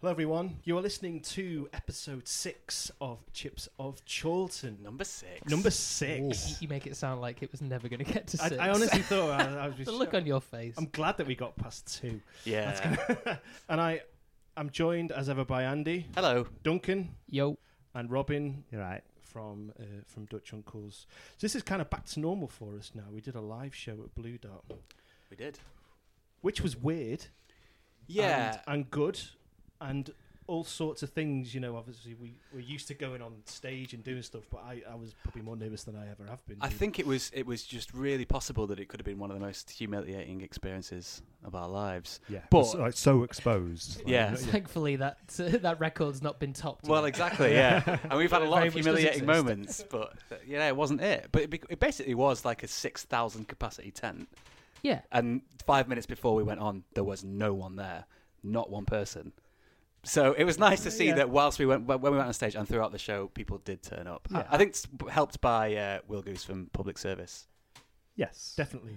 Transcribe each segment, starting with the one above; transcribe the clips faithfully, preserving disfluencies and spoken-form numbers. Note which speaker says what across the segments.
Speaker 1: Hello everyone, you are listening to episode six of Chips of Chorlton.
Speaker 2: Number six.
Speaker 1: Number six.
Speaker 3: You, you make it sound like it was never going to get to
Speaker 1: I,
Speaker 3: six.
Speaker 1: I honestly thought I, I was
Speaker 3: the
Speaker 1: just
Speaker 3: look on your face.
Speaker 1: I'm glad that we got past two.
Speaker 2: Yeah.
Speaker 1: Gonna and I, I'm joined as ever by Andy,
Speaker 2: Hello.
Speaker 1: Duncan,
Speaker 3: Yo.
Speaker 1: and Robin.
Speaker 4: You're right.
Speaker 1: From uh, from Dutch Uncles. So this is kind of back to normal for us now. We did a live show at Blue Dot,
Speaker 2: We did.
Speaker 1: which was weird.
Speaker 2: Yeah.
Speaker 1: and, and good, and all sorts of things. You know, obviously we we're used to going on stage and doing stuff, but I, I was probably more nervous than I ever have been.
Speaker 2: I think it was it was just really possible that it could have been one of the most humiliating experiences of our lives.
Speaker 4: Yeah,
Speaker 2: But-
Speaker 4: but like so exposed. Like,
Speaker 2: Yeah.
Speaker 4: yeah.
Speaker 3: Thankfully, that uh, that record's not been topped.
Speaker 2: Well,
Speaker 3: yet.
Speaker 2: exactly, yeah. And we've had a lot
Speaker 3: Very
Speaker 2: of
Speaker 3: much does
Speaker 2: humiliating
Speaker 3: exist.
Speaker 2: moments, but uh, yeah, it wasn't it. But it, bec- it basically was like a six thousand capacity tent.
Speaker 3: Yeah.
Speaker 2: And five minutes before we went on, there was no one there, not one person. So it was nice to see
Speaker 1: Yeah.
Speaker 2: that whilst we went when we went on stage and throughout the show, people did turn up.
Speaker 1: Yeah.
Speaker 2: I think it's helped by uh, Will Goose from Public Service.
Speaker 4: Yes.
Speaker 1: definitely.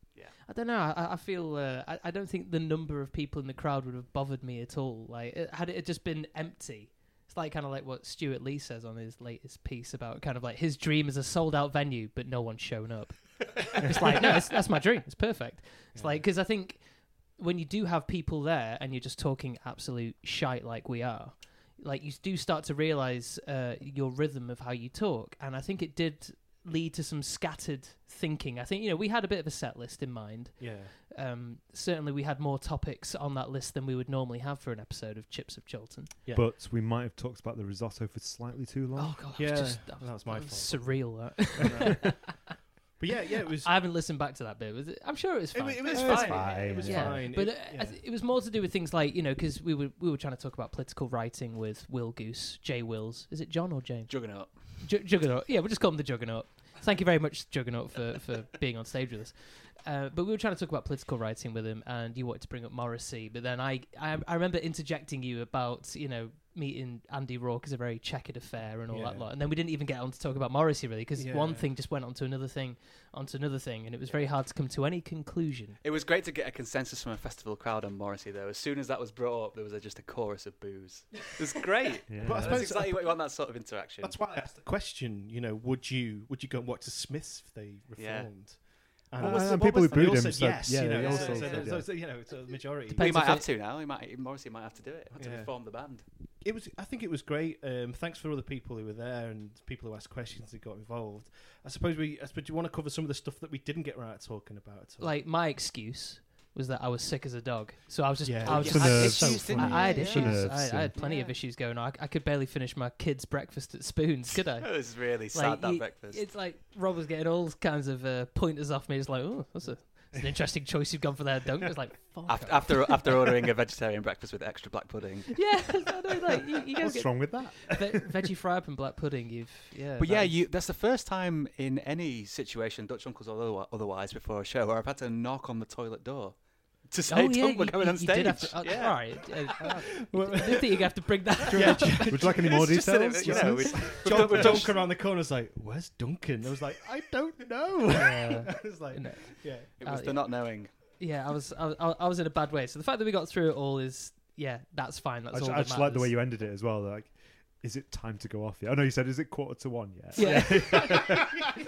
Speaker 3: I don't know. I, I feel. Uh, I, I don't think the number of people in the crowd would have bothered me at all. Like, it, had it just been empty, it's like kind of like what Stuart Lee says on his latest piece about kind of like his dream is a sold out venue, but no one's shown up. It's like, no, it's, that's my dream. It's perfect. It's
Speaker 1: Yeah.
Speaker 3: like, because I think when you do have people there and you're just talking absolute shite like we are, like you do start to realize uh, your rhythm of how you talk. And I think it did lead to some scattered thinking. I think, you know, we had a bit of a set list in mind.
Speaker 1: Yeah.
Speaker 3: Um, certainly we had more topics on that list than we would normally have for an episode of Chips of Chorlton.
Speaker 1: Yeah.
Speaker 4: But we might have talked about the risotto for slightly too long.
Speaker 3: Oh, God.
Speaker 1: Yeah,
Speaker 3: It was just, that was,
Speaker 1: that was my
Speaker 3: that was
Speaker 1: fault.
Speaker 3: surreal, that.
Speaker 1: But yeah, yeah, it was.
Speaker 3: I haven't listened back to that bit. Was it? I'm sure it was
Speaker 1: It,
Speaker 3: fine.
Speaker 1: wa- it was
Speaker 4: It was
Speaker 1: fine.
Speaker 4: fine,
Speaker 1: It was
Speaker 3: yeah.
Speaker 1: fine.
Speaker 3: But
Speaker 1: It-
Speaker 3: uh,
Speaker 1: yeah.
Speaker 3: I th- it was more to do with things like, you know, because we were we were trying to talk about political writing with Will Goose, Jay Wills. Is it John or Jane?
Speaker 2: Juggernaut.
Speaker 3: J- Juggernaut. Yeah, we'll just call him the Juggernaut. Thank you very much, Juggernaut, for, for being on stage with us. Uh, but we were trying to talk about political writing with him, and you wanted to bring up Morrissey. But then I, I, I remember interjecting you about, you know, meeting Andy Rourke is a very checkered affair and all that
Speaker 1: Yeah.
Speaker 3: lot. And then we didn't even get on to talk about Morrissey, really, because
Speaker 1: Yeah.
Speaker 3: one thing just went on to another thing, onto another thing, and it was very hard to come to any conclusion.
Speaker 2: It was great to get a consensus from a festival crowd on Morrissey, though. As soon as that was brought up, there was a, just a chorus of boos. It was great.
Speaker 4: Yeah.
Speaker 1: But I
Speaker 2: That's
Speaker 1: suppose-
Speaker 2: exactly what you want, that sort of interaction.
Speaker 1: That's why I asked the question. You know, would you would you go and watch the Smiths if they
Speaker 2: Yeah.
Speaker 1: reformed?
Speaker 4: What
Speaker 1: was
Speaker 4: was-
Speaker 1: the-
Speaker 4: and people
Speaker 1: was
Speaker 4: who
Speaker 1: the- they
Speaker 4: booed
Speaker 1: all
Speaker 4: him
Speaker 1: said
Speaker 4: said-
Speaker 1: yes.
Speaker 4: yeah,
Speaker 1: you
Speaker 4: they
Speaker 1: know,
Speaker 4: all
Speaker 1: so,
Speaker 4: said
Speaker 1: so,
Speaker 4: that,
Speaker 1: so,
Speaker 4: yeah.
Speaker 1: so, you know, it's a majority.
Speaker 2: He
Speaker 3: Depends
Speaker 2: might
Speaker 3: if
Speaker 2: have
Speaker 3: it-
Speaker 2: to now. He might. Morrissey might have to do it. To
Speaker 1: Yeah.
Speaker 2: reform the band.
Speaker 1: It was. I think it was great. Um, thanks for all the people who were there and people who asked questions and got involved. I suppose we. I suppose you want to cover some of the stuff that we didn't get around talking about. At all.
Speaker 3: Like, my excuse was that I was sick as a dog. So I was just,
Speaker 1: Yeah.
Speaker 3: I was
Speaker 4: It's
Speaker 3: just,
Speaker 4: the
Speaker 3: I,
Speaker 4: nerves,
Speaker 3: so
Speaker 4: it's the
Speaker 3: I, I had
Speaker 4: nerves,
Speaker 3: issues.
Speaker 4: yeah.
Speaker 3: I, I had plenty of
Speaker 2: Yeah.
Speaker 3: issues going on. I, I could barely finish my kids' breakfast at Spoons, could I?
Speaker 2: It was really sad,
Speaker 3: Like,
Speaker 2: that
Speaker 3: you-
Speaker 2: breakfast.
Speaker 3: It's like Rob was getting all kinds of uh, pointers off me. It's like, oh, that's a that's an interesting choice you've gone for there, Dunk. It's like, fuck
Speaker 2: After,
Speaker 3: off.
Speaker 2: after after ordering a vegetarian breakfast with extra black pudding.
Speaker 3: yeah, I know, like you, you gotta
Speaker 4: What's
Speaker 3: get
Speaker 4: wrong with that?
Speaker 3: ve- veggie fry up and black pudding. You've yeah,
Speaker 2: But yeah,
Speaker 3: that is-
Speaker 2: you that's the first time in any situation, Dutch Uncles or otherwi- otherwise, before a show, where I've had to knock on the toilet door to say,
Speaker 3: Oh,
Speaker 2: Dunk,
Speaker 3: yeah,
Speaker 2: we're
Speaker 3: you,
Speaker 2: coming
Speaker 3: you,
Speaker 2: on
Speaker 3: you
Speaker 2: stage.
Speaker 3: did have to, uh,
Speaker 2: yeah.
Speaker 3: All right, uh, uh, I didn't think you have to bring that.
Speaker 1: Yeah,
Speaker 4: Would you like any more
Speaker 2: It's just that
Speaker 4: details?
Speaker 2: it- you know,
Speaker 4: listeners?
Speaker 2: we-
Speaker 1: John,
Speaker 2: we've done-
Speaker 1: Duncan around the corner was like, "Where's Duncan?" I was like, "I don't know."
Speaker 3: Yeah.
Speaker 1: I was like,
Speaker 3: No.
Speaker 1: "Yeah."
Speaker 2: It was
Speaker 3: Uh,
Speaker 2: the not knowing.
Speaker 3: Yeah, I was, I was, I was in a bad way. So the fact that we got through it all is, yeah, that's fine. That's
Speaker 4: I
Speaker 3: all
Speaker 4: just,
Speaker 3: that
Speaker 4: I just like the way
Speaker 3: matters.
Speaker 4: you ended it as well. Like, is it time to go off yet? I know you said, is it quarter to one yet?
Speaker 3: Yeah.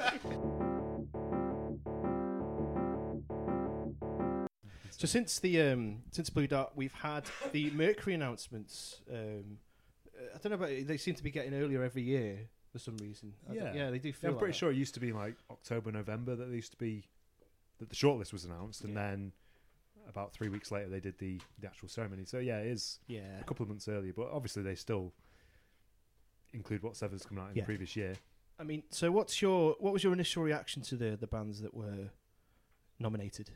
Speaker 1: So since the um, since Blue Dot, we've had the Mercury announcements. Um, uh, I don't know about it, they seem to be getting earlier every year for some reason. I
Speaker 4: Yeah.
Speaker 1: think- yeah, they do
Speaker 4: Yeah,
Speaker 1: feel.
Speaker 4: I'm
Speaker 1: like
Speaker 4: pretty
Speaker 1: that.
Speaker 4: sure it used to be like October, November that they used to be that the shortlist was announced, and
Speaker 1: Yeah.
Speaker 4: then about three weeks later they did the, the actual ceremony. So yeah, it is
Speaker 1: Yeah.
Speaker 4: a couple of months earlier, but obviously they still include whatever's coming out in
Speaker 1: Yeah.
Speaker 4: the previous year.
Speaker 1: I mean, so what's your what was your initial reaction to the the bands that were nominated?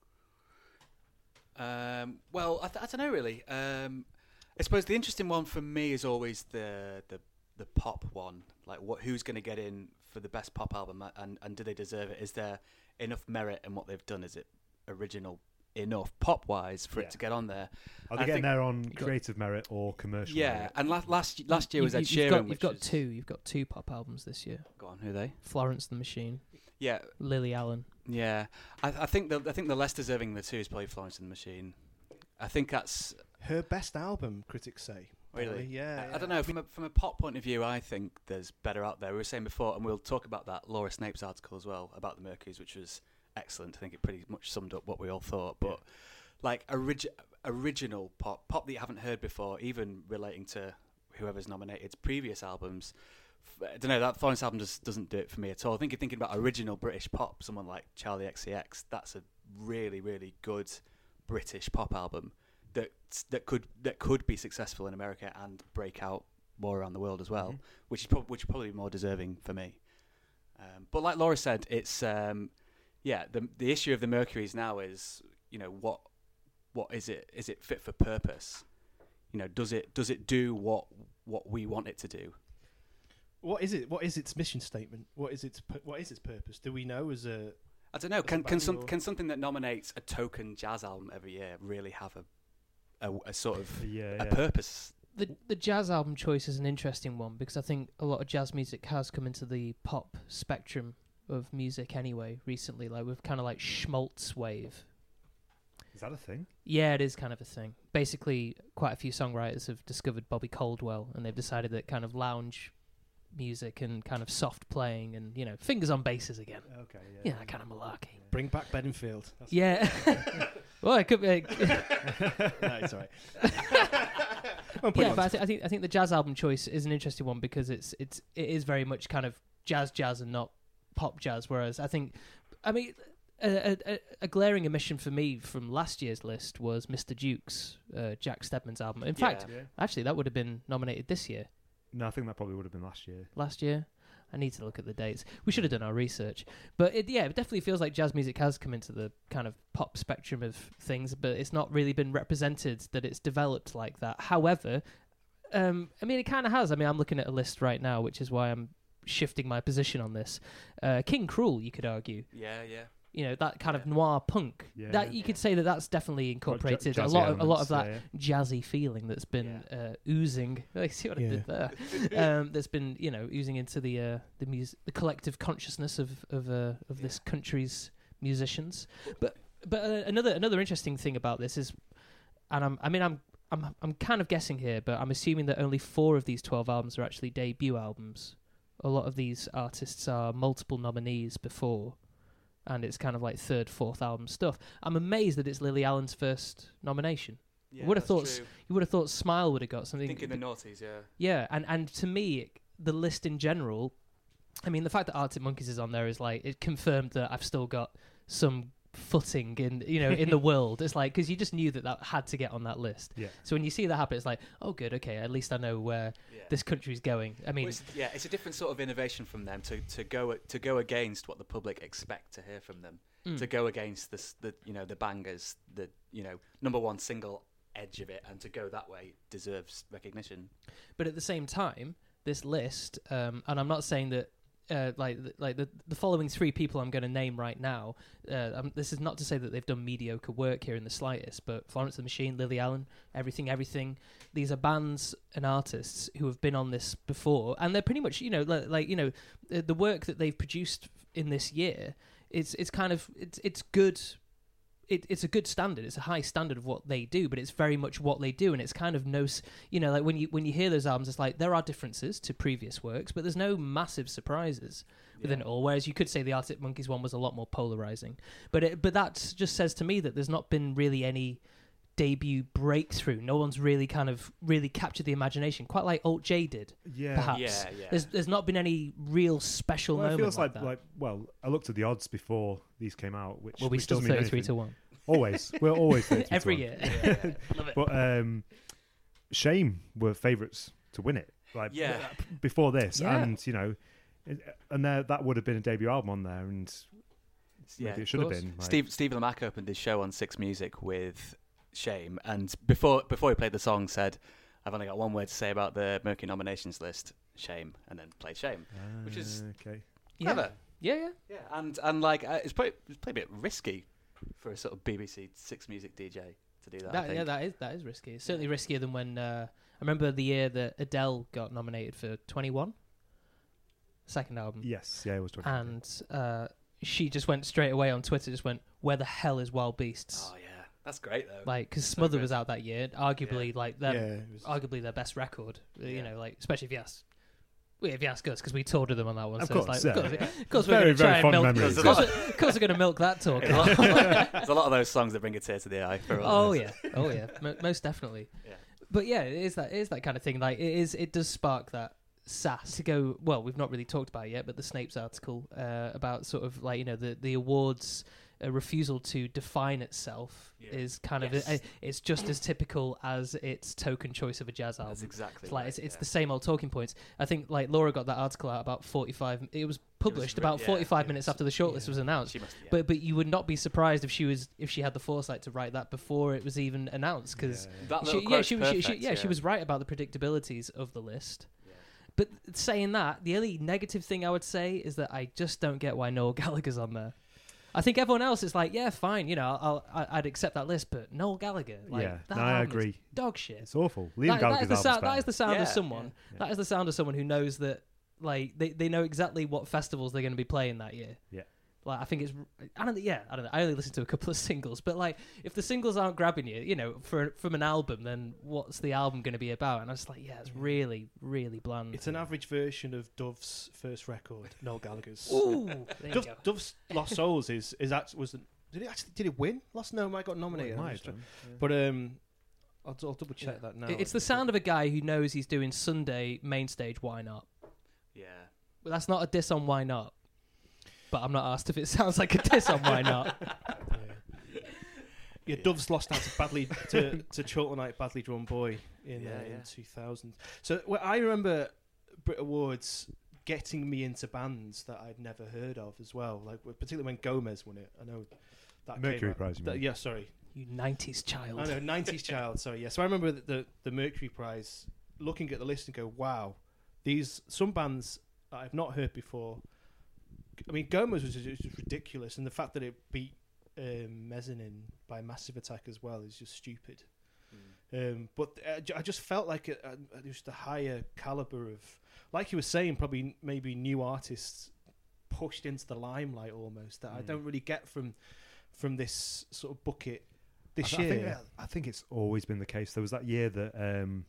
Speaker 2: Um, well, I, th- I don't know really. Um, I suppose the interesting one for me is always the the, the pop one. Like, what who's going to get in for the best pop album, a- and and do they deserve it? Is there enough merit in what they've done? Is it original enough pop wise for
Speaker 4: Yeah.
Speaker 2: it to get on there?
Speaker 4: Are they
Speaker 2: I
Speaker 4: getting
Speaker 2: think-
Speaker 4: there on
Speaker 3: You got-
Speaker 4: creative merit or commercial
Speaker 2: Yeah,
Speaker 4: merit?
Speaker 2: and last last last year was
Speaker 3: You-
Speaker 2: Ed
Speaker 3: you-
Speaker 2: Sheeran.
Speaker 3: You've got,
Speaker 2: which
Speaker 3: you've got
Speaker 2: is-
Speaker 3: two. You've got two pop albums this year.
Speaker 2: Go on, who are they?
Speaker 3: Florence and the Machine,
Speaker 2: Yeah,
Speaker 3: Lily Allen.
Speaker 2: yeah. I, I think the I think the less deserving of the two is probably Florence and the Machine. I think that's
Speaker 1: Her best album, critics say.
Speaker 2: Really?
Speaker 1: Apparently, Yeah,
Speaker 2: I,
Speaker 1: yeah.
Speaker 2: I don't know. From a, from a pop point of view, I think there's better out there. We were saying before, and we'll talk about that Laura Snape's article as well about the Mercuries, which was excellent. I think it pretty much summed up what we all thought. But like origi- original pop, pop that you haven't heard before, even relating to whoever's nominated previous albums. F- I don't know. That Florence album just doesn't do it for me at all. I think you're thinking about original British pop, someone like Charlie X C X. That's a really, really good British pop album that that could that could be successful in America and break out more around the world as well,
Speaker 4: Mhm.
Speaker 2: which is pro- which is probably more deserving for me. Um, but like Laura said, it's um, yeah. The the issue of the Mercuries now is, you know, what what is it? Is it fit for purpose? You know, does it does it do what what we want it to do?
Speaker 1: What is it? What is its mission statement? What is its pu- what is its purpose? Do we know as a
Speaker 2: I don't know.
Speaker 1: As a
Speaker 2: Can can
Speaker 1: band
Speaker 2: some
Speaker 1: or-
Speaker 2: can something that nominates a token jazz album every year really have a a, a sort of
Speaker 4: Yeah,
Speaker 2: a
Speaker 4: yeah.
Speaker 2: purpose?
Speaker 3: The the jazz album choice is an interesting one because I think a lot of jazz music has come into the pop spectrum of music anyway recently, like with kind of like schmaltz wave.
Speaker 4: Is that a thing?
Speaker 3: Yeah, it is kind of a thing. Basically, quite a few songwriters have discovered Bobby Caldwell, and they've decided that kind of lounge music and kind of soft playing and, you know, fingers on basses again.
Speaker 4: Okay, yeah.
Speaker 3: Yeah, that kind of malarkey.
Speaker 1: bring back Bedingfield? That's
Speaker 3: Yeah. Well, it could be.
Speaker 1: no, it's all right. Won't put you
Speaker 3: Yeah,
Speaker 1: on
Speaker 3: but I,
Speaker 1: to-
Speaker 3: th- I think I think the jazz album choice is an interesting one because it's it's it is very much kind of jazz jazz and not pop jazz. Whereas I think, I mean, a, a, a glaring omission for me from last year's list was Mister Duke's uh, Jack Stedman's album. In fact,
Speaker 2: Yeah.
Speaker 4: Yeah.
Speaker 3: actually, that would have been nominated this year.
Speaker 4: No, I think that probably would have been last year.
Speaker 3: Last year. I need to look at the dates. We should have done our research. But it, yeah, it definitely feels like jazz music has come into the kind of pop spectrum of things, but it's not really been represented that it's developed like that. However, um, I mean, it kind of has. I mean, I'm looking at a list right now, which is why I'm shifting my position on this. Uh, King Cruel, you could argue.
Speaker 2: Yeah, yeah.
Speaker 3: You know, that kind of
Speaker 2: Yeah.
Speaker 3: noir punk.
Speaker 4: Yeah,
Speaker 3: that
Speaker 4: yeah.
Speaker 3: You could say that that's definitely incorporated a
Speaker 4: jazzy
Speaker 3: lot of a lot of that
Speaker 4: elements,
Speaker 3: jazzy feeling that's been uh, oozing. I see what I did there. um, that's been, you know, oozing into the uh, the mus- the collective consciousness of of uh, of this country's musicians. But but uh, another another interesting thing about this is, and I'm I mean I'm I'm I'm kind of guessing here, but I'm assuming that only four of these twelve albums are actually debut albums. A lot of these artists are multiple nominees before, and it's kind of like third, fourth album stuff. I'm amazed that it's Lily Allen's first nomination.
Speaker 2: Yeah,
Speaker 3: would have
Speaker 2: that's
Speaker 3: thought
Speaker 2: true.
Speaker 3: You would have thought Smile would have got something.
Speaker 2: Think in the noughties, yeah.
Speaker 3: Yeah, and, and to me, the list in general, I mean, the fact that Arctic Monkeys is on there is like, it confirmed that I've still got some footing in, you know, in the world. It's like, because you just knew that that had to get on that list.
Speaker 4: Yeah.
Speaker 3: So when you see that happen, it's like, oh, good, okay, at least I know where
Speaker 2: Yeah.
Speaker 3: this country's going. I mean,
Speaker 2: Well, it's, yeah, it's a different sort of innovation from them to, to go to go against what the public expect to hear from them.
Speaker 3: mm.
Speaker 2: To go against this, the you know the bangers, the you know number one single edge of it, and to go that way deserves recognition.
Speaker 3: But at the same time, this list, um, and I'm not saying that, uh, like, th- like the the following three people I'm going to name right now. Uh, um, this is not to say that they've done mediocre work here in the slightest. But Florence and the Machine, Lily Allen, Everything, Everything. These are bands and artists who have been on this before, and they're pretty much, you know, like, like you know, the, the work that they've produced in this year. It's it's kind of it's it's good. It, it's a good standard. It's a high standard of what they do, but it's very much what they do, and it's kind of no, s- you know, like when you when you hear those albums, it's like there are differences to previous works, but there's no massive surprises within
Speaker 2: Yeah.
Speaker 3: it all. Whereas you could say the Arctic Monkeys one was a lot more polarizing, but it, but that just says to me that there's not been really any debut breakthrough. No one's really kind of really captured the imagination, quite like Alt J did.
Speaker 4: Yeah.
Speaker 3: Perhaps.
Speaker 2: Yeah, yeah.
Speaker 3: There's there's not been any real special
Speaker 4: Well, it
Speaker 3: moment
Speaker 4: feels
Speaker 3: like,
Speaker 4: like,
Speaker 3: that.
Speaker 4: like, well, I looked at the odds before these came out, which
Speaker 3: well, we
Speaker 4: which
Speaker 3: still
Speaker 4: doesn't mean
Speaker 3: thirty-three
Speaker 4: anything.
Speaker 3: to one
Speaker 4: Always, we're always thirty-three
Speaker 3: every
Speaker 4: to
Speaker 3: year.
Speaker 2: Yeah, yeah.
Speaker 3: Love it.
Speaker 4: But um, Shame were favourites to win it. Like
Speaker 2: Yeah.
Speaker 4: b- before this,
Speaker 3: Yeah.
Speaker 4: and you know, it- and there, that would have been a debut album on there, and
Speaker 2: Yeah,
Speaker 4: maybe it
Speaker 3: of
Speaker 4: should have
Speaker 3: course.
Speaker 4: been. Like,
Speaker 2: Steve Steve Lamacq opened his show on Six Music with Shame, and before before he played the song, said, "I've only got one word to say about the Mercury nominations list: Shame," and then played Shame. which is-
Speaker 4: Ah, okay.
Speaker 3: Yeah.
Speaker 2: Clever.
Speaker 3: Yeah, yeah.
Speaker 2: Yeah, and and like uh, it's probably it's probably a bit risky for a sort of B B C Six Music D J to do that. I
Speaker 3: That,
Speaker 2: think.
Speaker 3: yeah, that is that is risky. It's certainly riskier than when uh, I remember the year that Adele got nominated for twenty-one, second album,
Speaker 4: Yes, yeah, it was twenty.
Speaker 3: and uh, she just went straight away on Twitter, just went, "Where the hell is Wild Beasts?"
Speaker 2: Oh yeah, That's great though.
Speaker 3: Like, because
Speaker 2: So
Speaker 3: Smother
Speaker 2: good.
Speaker 3: was out that year, arguably like
Speaker 1: Yeah,
Speaker 3: their,
Speaker 1: it was-
Speaker 3: arguably their best record. uh, You
Speaker 2: Yeah.
Speaker 3: know, like especially if you ask. Well, if you ask us, because we toured with them on that one,
Speaker 4: Of
Speaker 3: so
Speaker 4: course,
Speaker 3: it's like,
Speaker 4: yeah.
Speaker 3: of course,
Speaker 2: Yeah.
Speaker 3: of course
Speaker 4: Very,
Speaker 3: we're going to
Speaker 4: very
Speaker 3: try and
Speaker 4: fond
Speaker 3: milk.
Speaker 4: memories.
Speaker 3: Of course, of course we're going to milk that talk.
Speaker 2: There's a, lot, there's a lot of those songs that bring a tear to the eye. For all
Speaker 3: Oh
Speaker 2: of
Speaker 3: yeah,
Speaker 2: us.
Speaker 3: oh yeah, Mo most definitely.
Speaker 2: Yeah.
Speaker 3: But yeah, it is that it is that kind of thing. Like it is, it does spark that sass to go. Well, we've not really talked about it yet, but the Snapes article uh, about sort of like you know the the awards. A refusal to define itself
Speaker 2: Yeah.
Speaker 3: is kind
Speaker 2: Yes.
Speaker 3: of a, it's just as typical as its token choice of a jazz album.
Speaker 2: That's exactly.
Speaker 3: It's like
Speaker 2: right,
Speaker 3: it's, it's
Speaker 2: yeah.
Speaker 3: the same old talking points. I think like Laura got that article out about forty-five. It was published
Speaker 2: re-
Speaker 3: about
Speaker 2: yeah,
Speaker 3: forty-five
Speaker 2: yeah,
Speaker 3: minutes
Speaker 2: so-
Speaker 3: after the shortlist
Speaker 1: yeah.
Speaker 3: was announced.
Speaker 2: She must, yeah.
Speaker 3: But but you would not be surprised if she was if she had the foresight to write that before it was even announced because
Speaker 2: that
Speaker 3: she,
Speaker 2: little
Speaker 3: yeah
Speaker 2: quote's
Speaker 3: she, was- she, she
Speaker 2: perfect,
Speaker 3: yeah she was right about the predictabilities of the list.
Speaker 2: Yeah.
Speaker 3: But saying that, the only negative thing I would say is that I just don't get why Noel Gallagher's on there. I think everyone else is like, yeah, fine, you know, I'll, I- I'd accept that list, but Noel Gallagher, like,
Speaker 4: Yeah,
Speaker 3: that
Speaker 4: no, I
Speaker 3: album is
Speaker 4: agree.
Speaker 3: dog shit.
Speaker 4: It's awful. Liam
Speaker 3: That, that,
Speaker 4: Gallagher's
Speaker 3: is the
Speaker 4: album's
Speaker 3: sound, that
Speaker 4: better.
Speaker 3: is the sound
Speaker 2: Yeah,
Speaker 3: of someone.
Speaker 4: yeah.
Speaker 3: That is the sound of someone who knows that, like, they, they know exactly what festivals they're going to be playing that year.
Speaker 4: Yeah.
Speaker 3: Like, I think it's, I don't, yeah, I don't know. I only listened to a couple of singles, but like, if the singles aren't grabbing you, you know, for from an album, then what's the album going to be about? And I was like, yeah, it's really, really bland.
Speaker 1: It's an average version of Dove's first record, Noel Gallagher's.
Speaker 3: Ooh, there you
Speaker 1: Dove,
Speaker 3: go.
Speaker 1: Dove's Lost Souls is is actually was did it actually did it win? Lost No, I got
Speaker 4: Well,
Speaker 1: nominated.
Speaker 4: it
Speaker 1: I'm
Speaker 4: might
Speaker 1: just
Speaker 4: have
Speaker 1: trying-
Speaker 4: done, yeah.
Speaker 1: But um, I'll, I'll double check
Speaker 3: Yeah.
Speaker 1: that now.
Speaker 3: It- It's the sound of a guy who knows he's doing Sunday main stage. Why not?
Speaker 2: Yeah.
Speaker 3: Well, that's not a diss on Why Not. But I'm not asked if it sounds like a diss on Why Not.
Speaker 1: Yeah. Yeah, Dove's lost out to badly to to Chorltonite Badly Drawn Boy in
Speaker 2: Yeah,
Speaker 1: uh,
Speaker 2: yeah.
Speaker 1: in two thousand. So well, I remember Brit Awards getting me into bands that I'd never heard of as well. Like particularly when Gomez won it. I know that
Speaker 4: Mercury
Speaker 1: came out-
Speaker 4: Prize, you
Speaker 1: that-
Speaker 4: mean?
Speaker 1: yeah, sorry.
Speaker 3: You nineties child.
Speaker 1: I know, nineties child. Sorry, yeah. So I remember the, the the Mercury Prize. Looking at the list and go, wow, these some bands that I've not heard before. I mean, Gomez was just, it was just ridiculous, and the fact that it beat um, Mezzanine by Massive Attack as well is just stupid.
Speaker 2: Mm.
Speaker 1: Um, but uh, j- I just felt like it, uh, it was the higher caliber of, like you were saying, probably maybe new artists pushed into the limelight almost that I
Speaker 4: Mm.
Speaker 1: don't really get from from this sort of bucket this
Speaker 4: I, th- I
Speaker 1: year.
Speaker 4: think, I think it's always been the case. There was that year that um,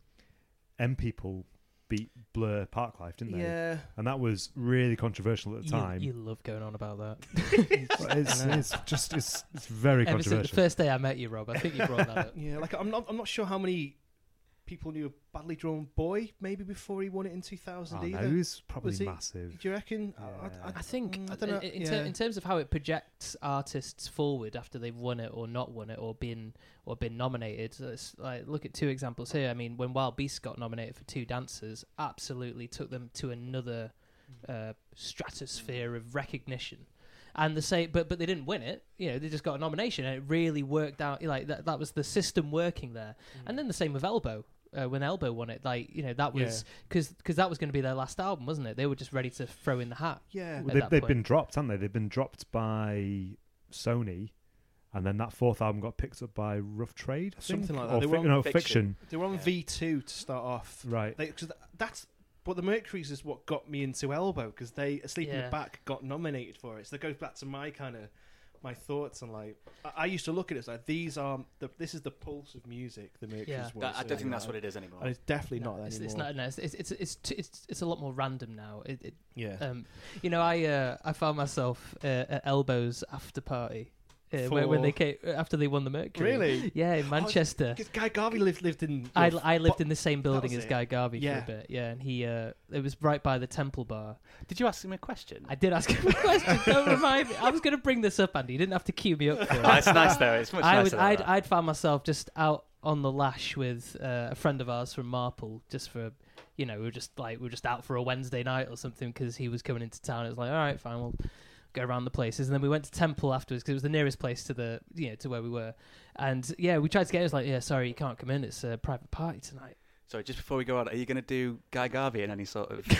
Speaker 4: M People beat Blur Parklife, didn't they?
Speaker 1: yeah.
Speaker 4: And that was really controversial at the
Speaker 3: you,
Speaker 4: time.
Speaker 3: you love going on about that.
Speaker 4: But it's,
Speaker 1: I know.
Speaker 4: it's just it's, it's very
Speaker 3: Ever since the
Speaker 4: controversial.
Speaker 3: first day I met you, Rob, I think you brought that up.
Speaker 1: Yeah, like I'm not I'm not sure how many people knew a Badly Drawn Boy maybe before he won it in two thousand
Speaker 4: Oh, no,
Speaker 1: either.
Speaker 4: he was probably
Speaker 1: Was he-
Speaker 4: massive.
Speaker 1: Do you reckon? I-
Speaker 4: Yeah.
Speaker 1: I, I,
Speaker 3: I think
Speaker 1: Mm, I
Speaker 3: uh,
Speaker 1: don't know,
Speaker 3: in,
Speaker 1: yeah.
Speaker 3: ter- in terms of how it projects artists forward after they've won it or not won it or been or been nominated. So it's like look at two examples here. I mean, when Wild Beasts got nominated for Two Dancers, absolutely took them to another uh, stratosphere of recognition. And the same, but but they didn't win it. You know, they just got a nomination, and it really worked out. Like that, that was the system working there. And then the same with Elbow. Uh, when Elbow won it, like you know, that was because because that was going to be their last album, wasn't it? They were just ready to throw in the hat.
Speaker 1: yeah,
Speaker 4: Well,
Speaker 3: at
Speaker 4: they,
Speaker 3: that
Speaker 4: they've
Speaker 3: point.
Speaker 4: been dropped, haven't they? They've been dropped by Sony, and then that fourth album got picked up by Rough Trade, I
Speaker 1: Something
Speaker 4: think?
Speaker 1: like that.
Speaker 4: Or
Speaker 1: They
Speaker 4: fi-
Speaker 1: were on
Speaker 4: no,
Speaker 2: Fiction.
Speaker 4: Fiction.
Speaker 1: they were on
Speaker 2: Yeah.
Speaker 1: V two to start off.
Speaker 4: Right.
Speaker 1: They, cause th- that's but the Mercury's is what got me into Elbow because they Asleep in
Speaker 3: Yeah.
Speaker 1: the Back got nominated for it. So that goes back to my kind of my thoughts and like I, I used to look at it as like these are the this is the pulse of music. The Mercury's
Speaker 3: Yeah.
Speaker 1: was.
Speaker 2: That, I don't think that's
Speaker 1: and,
Speaker 2: what it is anymore.
Speaker 1: And it's definitely
Speaker 3: No,
Speaker 1: not that
Speaker 3: it's,
Speaker 1: anymore.
Speaker 3: it's not. No, it's it's it's it's, t- it's it's a lot more random now. It, it
Speaker 1: Yeah.
Speaker 3: um, you know, I uh, I found myself uh, at Elbow's after party uh, when, when they
Speaker 1: For-
Speaker 3: came after they won the Mercury.
Speaker 1: Really?
Speaker 3: Yeah, in Manchester.
Speaker 1: Because Guy Garvey lived lived in.
Speaker 3: I,
Speaker 1: well,
Speaker 3: I lived
Speaker 1: but-
Speaker 3: in the same building
Speaker 1: was
Speaker 3: as
Speaker 1: it.
Speaker 3: Guy Garvey
Speaker 1: Yeah.
Speaker 3: for a bit. Yeah, and he uh, it was right by the Temple Bar.
Speaker 2: Did you ask him a question?
Speaker 3: I did ask him a question. Don't remind me. I was going to bring this up, Andy. You didn't have to cue me up for it.
Speaker 2: Oh, it's nice though. It's much
Speaker 3: I
Speaker 2: nicer
Speaker 3: was,
Speaker 2: than
Speaker 3: I'd,
Speaker 2: that.
Speaker 3: I'd found myself just out on the lash with uh, a friend of ours from Marple, just for, you know, we were just like we were just out for a Wednesday night or something because he was coming into town. It was like, all right, fine, we'll go around the places, and then we went to Temple afterwards because it was the nearest place to the, you know, to where we were. And yeah, we tried to get. It was like, yeah, sorry, you can't come in. It's a private party tonight.
Speaker 2: So just before we go on, are you going to do Guy Garvey in any sort of?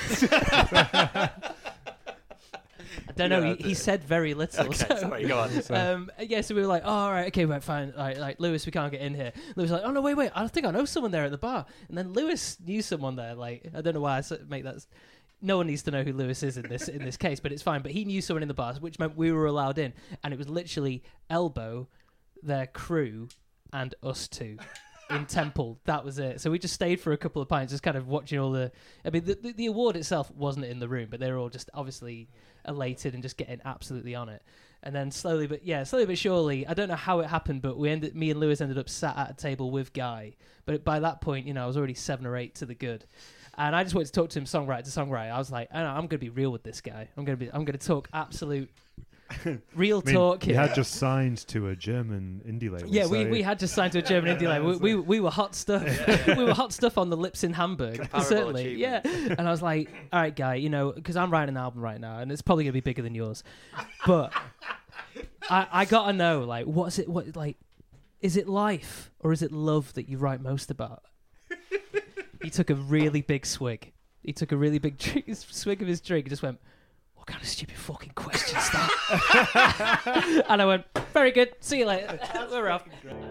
Speaker 3: I don't know.
Speaker 2: Yeah,
Speaker 3: he, he said very little.
Speaker 2: Okay,
Speaker 3: so,
Speaker 2: sorry, go on.
Speaker 3: Um, yeah, so we were like, oh, all right, okay, right, fine. Like, like Lewis, we can't get in here. Lewis was like, oh no, wait, wait, I think I know someone there at the bar. And then Lewis knew someone there. Like, I don't know why I s- make that. s- No one needs to know who Lewis is in this in this case, but it's fine. But he knew someone in the bar, which meant we were allowed in, and it was literally Elbow, their crew, and us two in Temple. That was it. So we just stayed for a couple of pints, just kind of watching all the. I mean, the, the, the award itself wasn't in the room, but they were all just obviously elated and just getting absolutely on it. And then slowly, but yeah, slowly but surely, I don't know how it happened, but we ended. Me and Lewis ended up sat at a table with Guy. But by that point, you know, I was already seven or eight to the good. And I just wanted to talk to him songwriter to songwriter. I was like, I know, I'm going to be real with this guy. I'm going to be, I'm going to talk absolute real
Speaker 4: I mean,
Speaker 3: talk here.
Speaker 4: You had just signed to a German indie label.
Speaker 3: Yeah,
Speaker 4: so
Speaker 3: we, we had just signed to a German indie label. We, we we were hot stuff. we were hot stuff on the lips in Hamburg,
Speaker 2: Comparable
Speaker 3: certainly. Yeah,
Speaker 2: achievement.
Speaker 3: and I was like, all right, Guy, you know, because I'm writing an album right now, and it's probably gonna be bigger than yours, but I I gotta know, like, what's it? What like, is it life or is it love that you write most about? He took a really big swig. He took a really big drink, swig of his drink and just went, what kind of stupid fucking question is that? And I went, very good, see you later. We're off.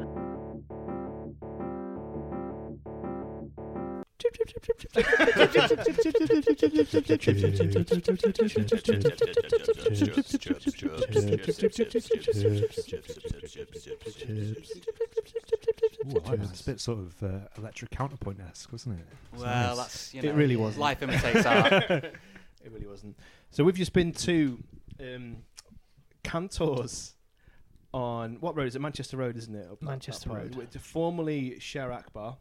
Speaker 4: Ooh, I like that. It's a bit sort of uh, electric counterpoint-esque, wasn't it? It's
Speaker 2: Well,
Speaker 4: nice.
Speaker 2: that's you
Speaker 1: It
Speaker 2: know,
Speaker 1: really wasn't.
Speaker 2: Life imitates art.
Speaker 1: It really wasn't. So we've just been to um, Cantors on what road is it? Manchester Road, isn't it? Up that-
Speaker 3: Manchester
Speaker 1: that part.
Speaker 3: Road.
Speaker 1: It's formerly Sher Akbar.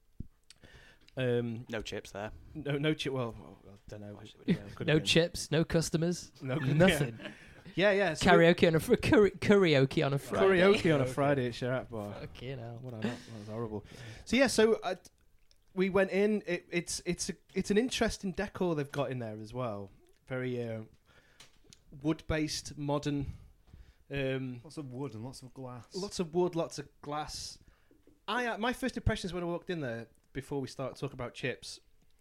Speaker 1: Um,
Speaker 2: No chips there.
Speaker 1: no, no chip. Well, well, I don't know.
Speaker 2: Wish it
Speaker 1: Yeah,
Speaker 2: would've
Speaker 1: could
Speaker 3: No
Speaker 1: have been.
Speaker 3: chips, no customers,
Speaker 1: No,
Speaker 3: nothing.
Speaker 1: Yeah, yeah. so we-
Speaker 3: Karaoke on a fr- curry- karaoke on a Friday.
Speaker 1: Karaoke on a Friday at Sher Akbar.
Speaker 3: Fucking hell.
Speaker 1: What a, that was horrible. So yeah, so uh, we went in. It, it's it's a, it's an interesting decor they've got in there as well. Very uh, wood-based, modern. Um,
Speaker 4: Lots of wood and lots of glass.
Speaker 1: lots of wood, lots of glass. I uh, my first impressions when I walked in there before we start talking about chips,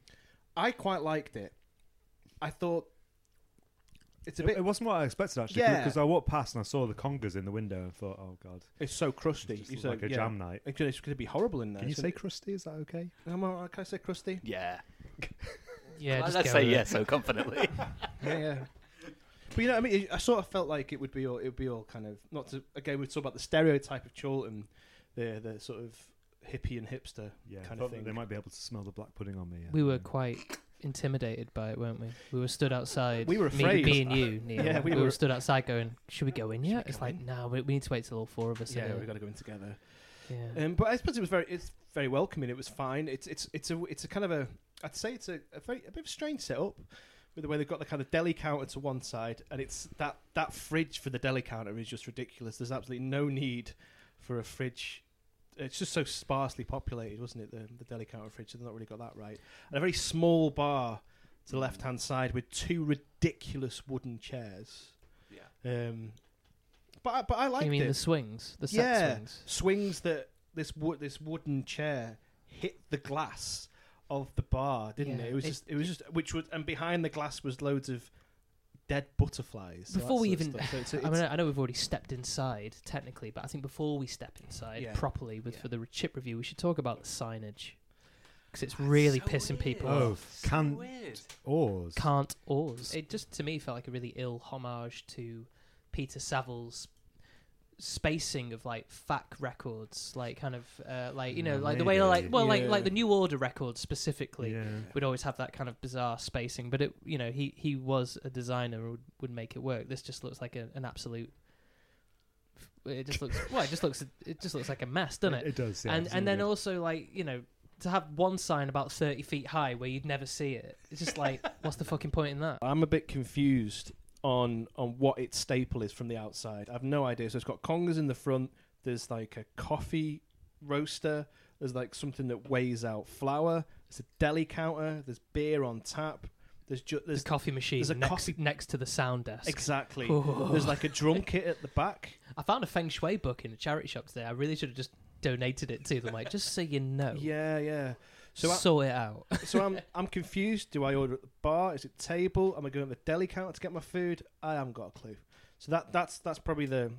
Speaker 1: I quite liked it. I thought it's a
Speaker 4: It,
Speaker 1: bit.
Speaker 4: it wasn't what I expected actually.
Speaker 1: Yeah.
Speaker 4: Because I walked past and I saw the congas in the window and thought, oh god,
Speaker 1: It's so crusty.
Speaker 4: it's
Speaker 1: You
Speaker 4: just
Speaker 1: said,
Speaker 4: like a
Speaker 1: yeah.
Speaker 4: jam night.
Speaker 1: It's going to be horrible in there.
Speaker 4: Can you
Speaker 1: It's
Speaker 4: say
Speaker 1: gonna-
Speaker 4: crusty? Is that okay?
Speaker 1: Am I- Can I say crusty?
Speaker 2: Yeah.
Speaker 3: Yeah,
Speaker 2: Well,
Speaker 3: just
Speaker 2: let's
Speaker 3: go
Speaker 2: say
Speaker 3: with it.
Speaker 2: yes so confidently.
Speaker 1: Yeah, yeah. But you know, what I mean, it- I sort of felt like it would be all, it would be all kind of not to again. We talk about the stereotype of Chorlton, the the sort of hippie and hipster
Speaker 4: Yeah.
Speaker 1: kind
Speaker 4: thought
Speaker 1: of
Speaker 4: that
Speaker 1: thing.
Speaker 4: They might be able to smell the black pudding on me. Yeah.
Speaker 3: We were quite intimidated by it, weren't we? We were stood outside.
Speaker 1: We were
Speaker 3: me-
Speaker 1: afraid.
Speaker 3: Me, and you, Neil.
Speaker 1: Yeah, we
Speaker 3: we,
Speaker 1: were-
Speaker 3: were stood outside going, should we go in
Speaker 1: Should
Speaker 3: yet?
Speaker 1: we
Speaker 3: It's
Speaker 1: go
Speaker 3: like,
Speaker 1: in?
Speaker 3: no, we, we need to wait till all four of us
Speaker 1: Yeah,
Speaker 3: are
Speaker 1: we've
Speaker 3: here.
Speaker 1: got to go in together.
Speaker 3: Yeah.
Speaker 1: Um, but I suppose it was very it's very welcoming. It was fine. It's it's it's a it's a kind of a I'd say it's a, a very a bit of a strange setup with the way they've got the kind of deli counter to one side, and it's that that fridge for the deli counter is just ridiculous. There's absolutely no need for a fridge. It's just so sparsely populated, wasn't it? The the deli counter fridge. They've not really got that right. And a very small bar to the left hand side with two ridiculous wooden chairs.
Speaker 2: Yeah.
Speaker 1: Um, but I, but I liked
Speaker 3: You mean
Speaker 1: it.
Speaker 3: the swings? The set
Speaker 1: Yeah.
Speaker 3: swings?
Speaker 1: Swings that this wood this wooden chair hit the glass of the bar, didn't
Speaker 3: Yeah.
Speaker 1: it? It was
Speaker 3: It-
Speaker 1: just it was just which was and behind the glass was loads of dead butterflies. so
Speaker 3: Before
Speaker 1: that
Speaker 3: we
Speaker 1: sort of
Speaker 3: even,
Speaker 1: stuff. So it's-
Speaker 3: I
Speaker 1: it's-
Speaker 3: mean, I know we've already stepped inside technically, but I think before we step inside
Speaker 1: Yeah.
Speaker 3: properly with
Speaker 1: Yeah.
Speaker 3: for the re- chip review, we should talk about the signage because it's really
Speaker 2: So
Speaker 3: pissing people
Speaker 2: weird.
Speaker 4: Oh,
Speaker 3: off.
Speaker 2: So
Speaker 4: can-
Speaker 2: weird.
Speaker 4: Oars.
Speaker 3: Can't oars. It just to me felt like a really ill homage to Peter Saville's spacing of like F A C records, like kind of uh, like you know,
Speaker 4: Mm,
Speaker 3: like the way like
Speaker 4: maybe.
Speaker 3: well, like
Speaker 1: Yeah.
Speaker 3: like the New Order records specifically.
Speaker 4: Yeah.
Speaker 3: Would always have that kind of bizarre spacing, but it, you know, he, he was a designer and would, would make it work. This just looks like a, an absolute. It just looks well. It just looks. It just looks like a mess, doesn't it?
Speaker 4: It does. Yeah,
Speaker 3: and
Speaker 4: it's
Speaker 3: and
Speaker 4: not
Speaker 3: then
Speaker 4: good.
Speaker 3: also like you know to have one sign about thirty feet high where you'd never see it. It's just like what's the fucking point in that?
Speaker 1: I'm a bit confused on on what its staple is from the outside. I've no idea. So it's got congas in the front. There's like a coffee roaster. There's like something that weighs out flour. There's a deli counter. There's beer on tap. There's ju-
Speaker 3: There's
Speaker 1: there's
Speaker 3: a coffee machine
Speaker 1: there's a
Speaker 3: next,
Speaker 1: coffee-
Speaker 3: next to the sound desk.
Speaker 1: exactly.
Speaker 3: Oh.
Speaker 1: There's like a drum kit at the back.
Speaker 3: I found a feng shui book in a charity shop today. I really should have just donated it to them, like just so you know.
Speaker 1: Yeah, yeah. So I,
Speaker 3: sort it out.
Speaker 1: so I'm I'm confused. Do I order at the bar? Is it table? Am I going to the deli counter to get my food? I haven't got a clue. So that that's that's probably the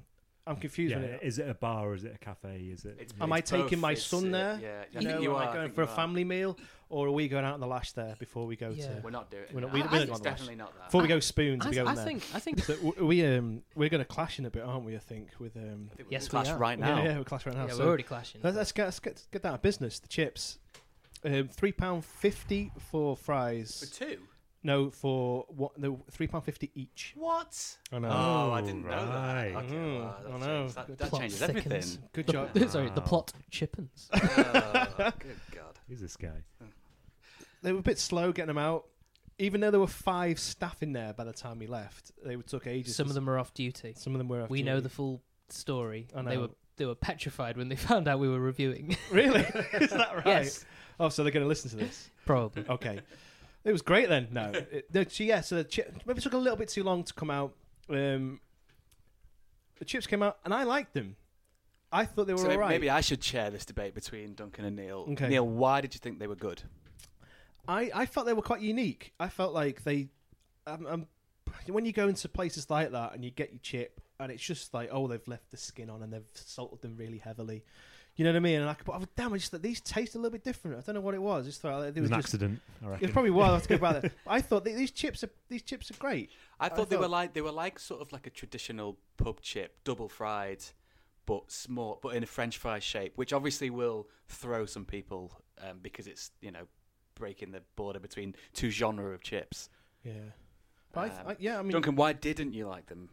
Speaker 1: I'm confused.
Speaker 4: Yeah,
Speaker 1: when it,
Speaker 4: is it a bar or is it a cafe? Is it?
Speaker 2: It's-
Speaker 1: am
Speaker 2: it's
Speaker 1: I taking
Speaker 2: both,
Speaker 1: my
Speaker 2: it's,
Speaker 1: son
Speaker 2: uh,
Speaker 1: there?
Speaker 2: Yeah, I
Speaker 1: You
Speaker 2: think
Speaker 1: know,
Speaker 2: you
Speaker 1: am
Speaker 2: are.
Speaker 1: I
Speaker 2: I
Speaker 1: going
Speaker 2: think
Speaker 1: for a
Speaker 2: you are.
Speaker 1: family meal, or are we going out on the lash there before we go
Speaker 3: Yeah.
Speaker 1: to?
Speaker 2: We're not doing it.
Speaker 1: We're not-
Speaker 2: no.
Speaker 1: we-
Speaker 3: I-
Speaker 1: we're
Speaker 3: I-
Speaker 1: not
Speaker 2: It's
Speaker 1: on the lash.
Speaker 2: definitely not that.
Speaker 1: Before we go spoons,
Speaker 3: I,
Speaker 1: we go
Speaker 3: I
Speaker 1: in there.
Speaker 3: think I think
Speaker 1: So w- we um we're going to clash in a bit, aren't we? I think with um.
Speaker 2: I think
Speaker 3: Yes,
Speaker 2: we're
Speaker 3: we
Speaker 2: clash
Speaker 3: are.
Speaker 2: right now.
Speaker 1: Yeah, yeah, we're clash right now.
Speaker 3: yeah,
Speaker 1: so
Speaker 3: we're already clashing.
Speaker 1: let's, let's get let's get get that out of business. The chips, um, three pound fifty for fries.
Speaker 2: For two.
Speaker 1: No, for what? No, three pound fifty each.
Speaker 2: What?
Speaker 1: I know.
Speaker 2: Oh, I didn't know
Speaker 4: right.
Speaker 2: that. Okay,
Speaker 1: Mm,
Speaker 2: well, that
Speaker 1: I know.
Speaker 2: changes, that,
Speaker 1: Good
Speaker 2: that
Speaker 3: plot
Speaker 2: changes
Speaker 3: thickens.
Speaker 2: everything.
Speaker 1: Good
Speaker 3: The-
Speaker 1: job.
Speaker 3: Sorry, the
Speaker 4: Wow.
Speaker 3: plot chippens.
Speaker 2: Oh, good God.
Speaker 4: Who's this guy?
Speaker 1: They were a bit slow getting them out. Even though there were five staff in there by the time we left, they took ages.
Speaker 3: Some
Speaker 1: to-
Speaker 3: of them are off duty.
Speaker 1: Some of them were. Off
Speaker 3: We know
Speaker 1: duty.
Speaker 3: the full story.
Speaker 1: I
Speaker 3: They
Speaker 1: know.
Speaker 3: were they were petrified when they found out we were reviewing.
Speaker 1: Really? Is that right?
Speaker 3: Yes,
Speaker 1: Oh, so they're going to listen to this.
Speaker 3: probably.
Speaker 1: Okay. It was great then. No, it, no so yeah. So the chi- maybe it took a little bit too long to come out. Um, the chips came out, and I liked them. I thought they were
Speaker 2: So
Speaker 1: all
Speaker 2: maybe,
Speaker 1: right.
Speaker 2: maybe I should chair this debate between Duncan and Neil.
Speaker 1: Okay.
Speaker 2: Neil, why did you think they were good?
Speaker 1: I, I felt they were quite unique. I felt like they, um, um, when you go into places like that and you get your chip, and it's just like, oh, they've left the skin on and they've salted them really heavily. You know what I mean? And I could, but oh, damn, I just thought these taste a little bit different. I don't know what it was. I just thought like,
Speaker 4: It
Speaker 1: they
Speaker 4: was
Speaker 1: were
Speaker 4: an
Speaker 1: just.
Speaker 4: accident, I
Speaker 1: It
Speaker 4: reckon.
Speaker 1: was probably wild. I have to go back there. I thought th- these chips are these chips are great.
Speaker 2: I thought they were
Speaker 1: thought-
Speaker 2: like they were like sort of like a traditional pub chip, double fried, but small, but in a French fry shape, which obviously will throw some people um, because it's you know breaking the border between two genre of chips.
Speaker 1: Yeah. But I th-
Speaker 2: Um,
Speaker 1: I, yeah, I mean,
Speaker 2: Duncan, why didn't you like them?